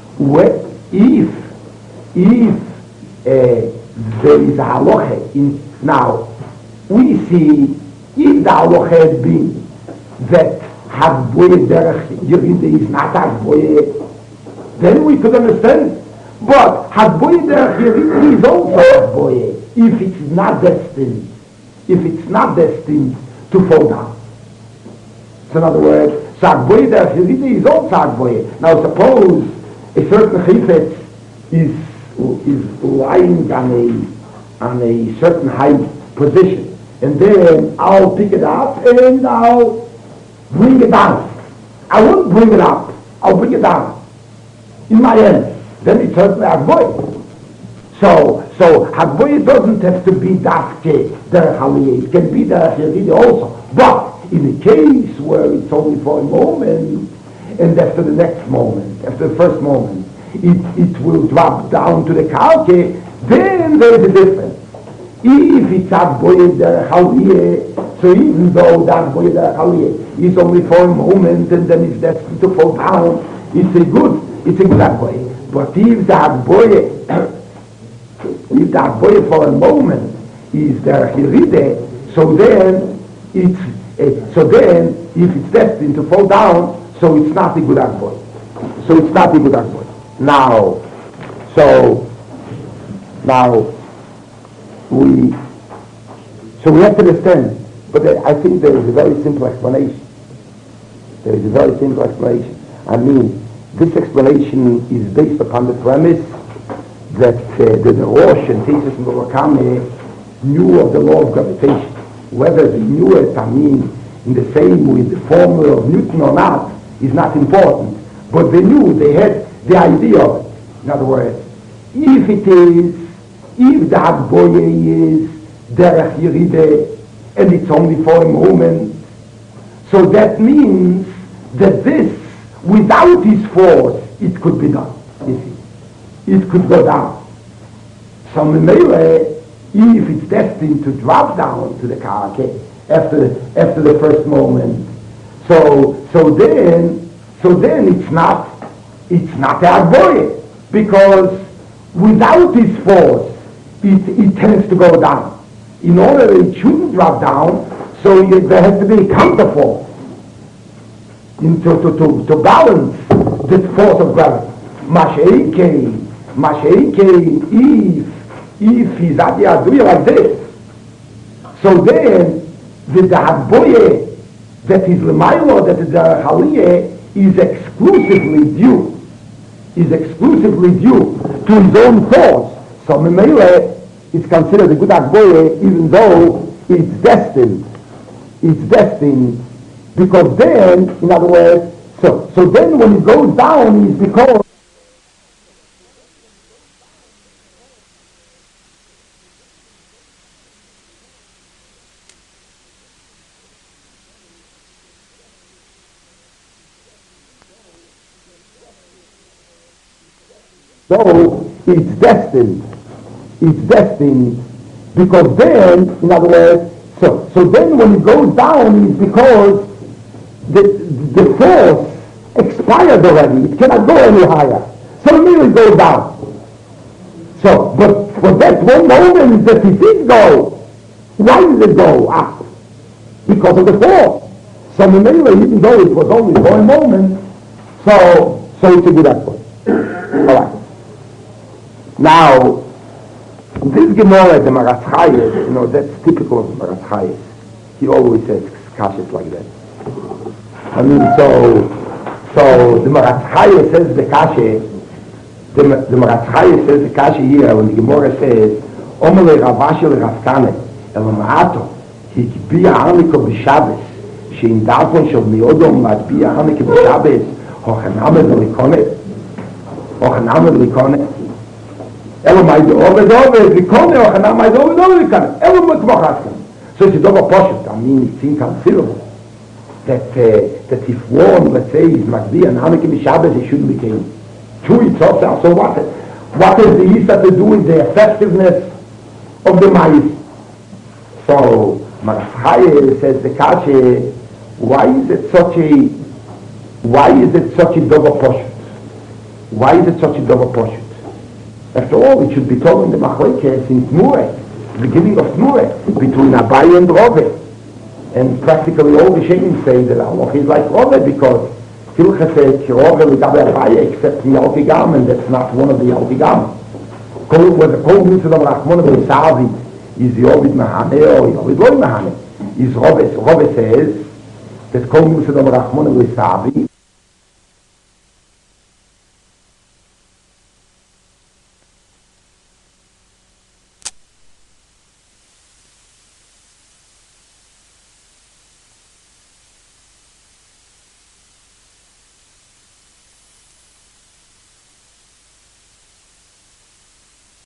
If if uh, there is a halacha in now, we see if the halacha had been that Havboye Derech Yeride is not Havboye, then we could understand. But Havboye Derech Yeride is also Havboye if it's not destined. If it's not destined to fall down. So in other words, Sagboye Derech Yeride is also Sagboye. Now suppose a certain chifetz is is lying on a on a certain high position, and then I'll pick it up and I'll bring it down. I won't bring it up. I'll bring it down in my hand. Then it's certainly Havboye. So, so Havboye doesn't have to be dafke derech aliyah. It can be derech yerida also. But in a case where it's only for a moment, and after the next moment, after the first moment, it, it will drop down to the karke, then there is a difference. If it's Havboye derech aliyah, So even though that boy the Aliyah is only for a moment and then is destined to fall down, it's a good, it's a good boy. But if that boy, if that boy for a moment is there Hiride, so then it's, uh, so then if it's destined to fall down, so it's not a good boy. So it's not a good boy. Now, so now we, so we have to understand. But I think there is a very simple explanation. There is a very simple explanation. I mean, this explanation is based upon the premise that uh, the Rosh and Tesis and Murakami knew of the law of gravitation. Whether they knew it, I mean, in the same way, the formula of Newton or not, is not important. But they knew, they had the idea of it. In other words, if it is, if that boy is derech Yeride, and it's only for a moment, so that means that this, without his force, it could be done. You see, it could go down. So Memele, if it's destined to drop down to the karake after the, after the first moment, so so then so then it's not it's not a boy, because without his force, it it tends to go down. In order that it shouldn't drop down, so it, there has to be a counterforce in to, to, to, to balance the force of gravity. Masheike, Masheike, if, if he's at the Aduya like this, so then the Dahaboye that is Lemailo, that is the Haliyeh, is exclusively due, is exclusively due to his own force. So Memele, it's considered a good Akboye, even though it's destined. It's destined, because then, in other words, so, so then when it goes down, it's because so it's destined. It's destined, because then, in other words, so so then when it goes down, it's because the the force expired already. It cannot go any higher. So immediately it goes down. So, but for that one moment that it did go, why did it go up? Because of the force. So immediately, even though it was only for a moment, so so it's a good effort. All right. Now, this Gemara, the Maras Chayes, you know, that's typical of the Maras Chayes. He always says kashas like that. I mean, so, so the Maras Chayes says the kashe, the, the Maras Chayes says the kashe here, when the Gemara says, Omele Ravashi le Ravkane, el Maato, hikbiya Haniko b'Shabbos, shein darfon shel miodom matbiya Haniko b'Shabbos, hochaname v'likone, hochaname v'likone, Elo my over over the corner or now my over over the corner. Elo much more asking. So it's a double poshut. I mean, it's inconceivable that uh, that if one, let's say, is Magdi and Hanukkah Shabbos, he shouldn't be king. True, it's also. So what? What is the Isa to do with the effectiveness of the Ma'is? So Maras Chayes says the Kashe, why is it such a why is it such a double poshut? Why is it such a double poshut? After all, it should be told in the Machlekes in Tmureh, the beginning of Tmureh, between Abaye and Rove. And practically all the Shemim say that Allah is like Rove, because Hilcha says, Rove legabe Abaye, except the Altigam, and that's not one of the Altigam. Whether Kol Mitzvah Rachmon V'Savi is Yovid Mahane or Yovid Loi Mahane, is Rove, Rove says that Kol Mitzvah Rachmon V'Savi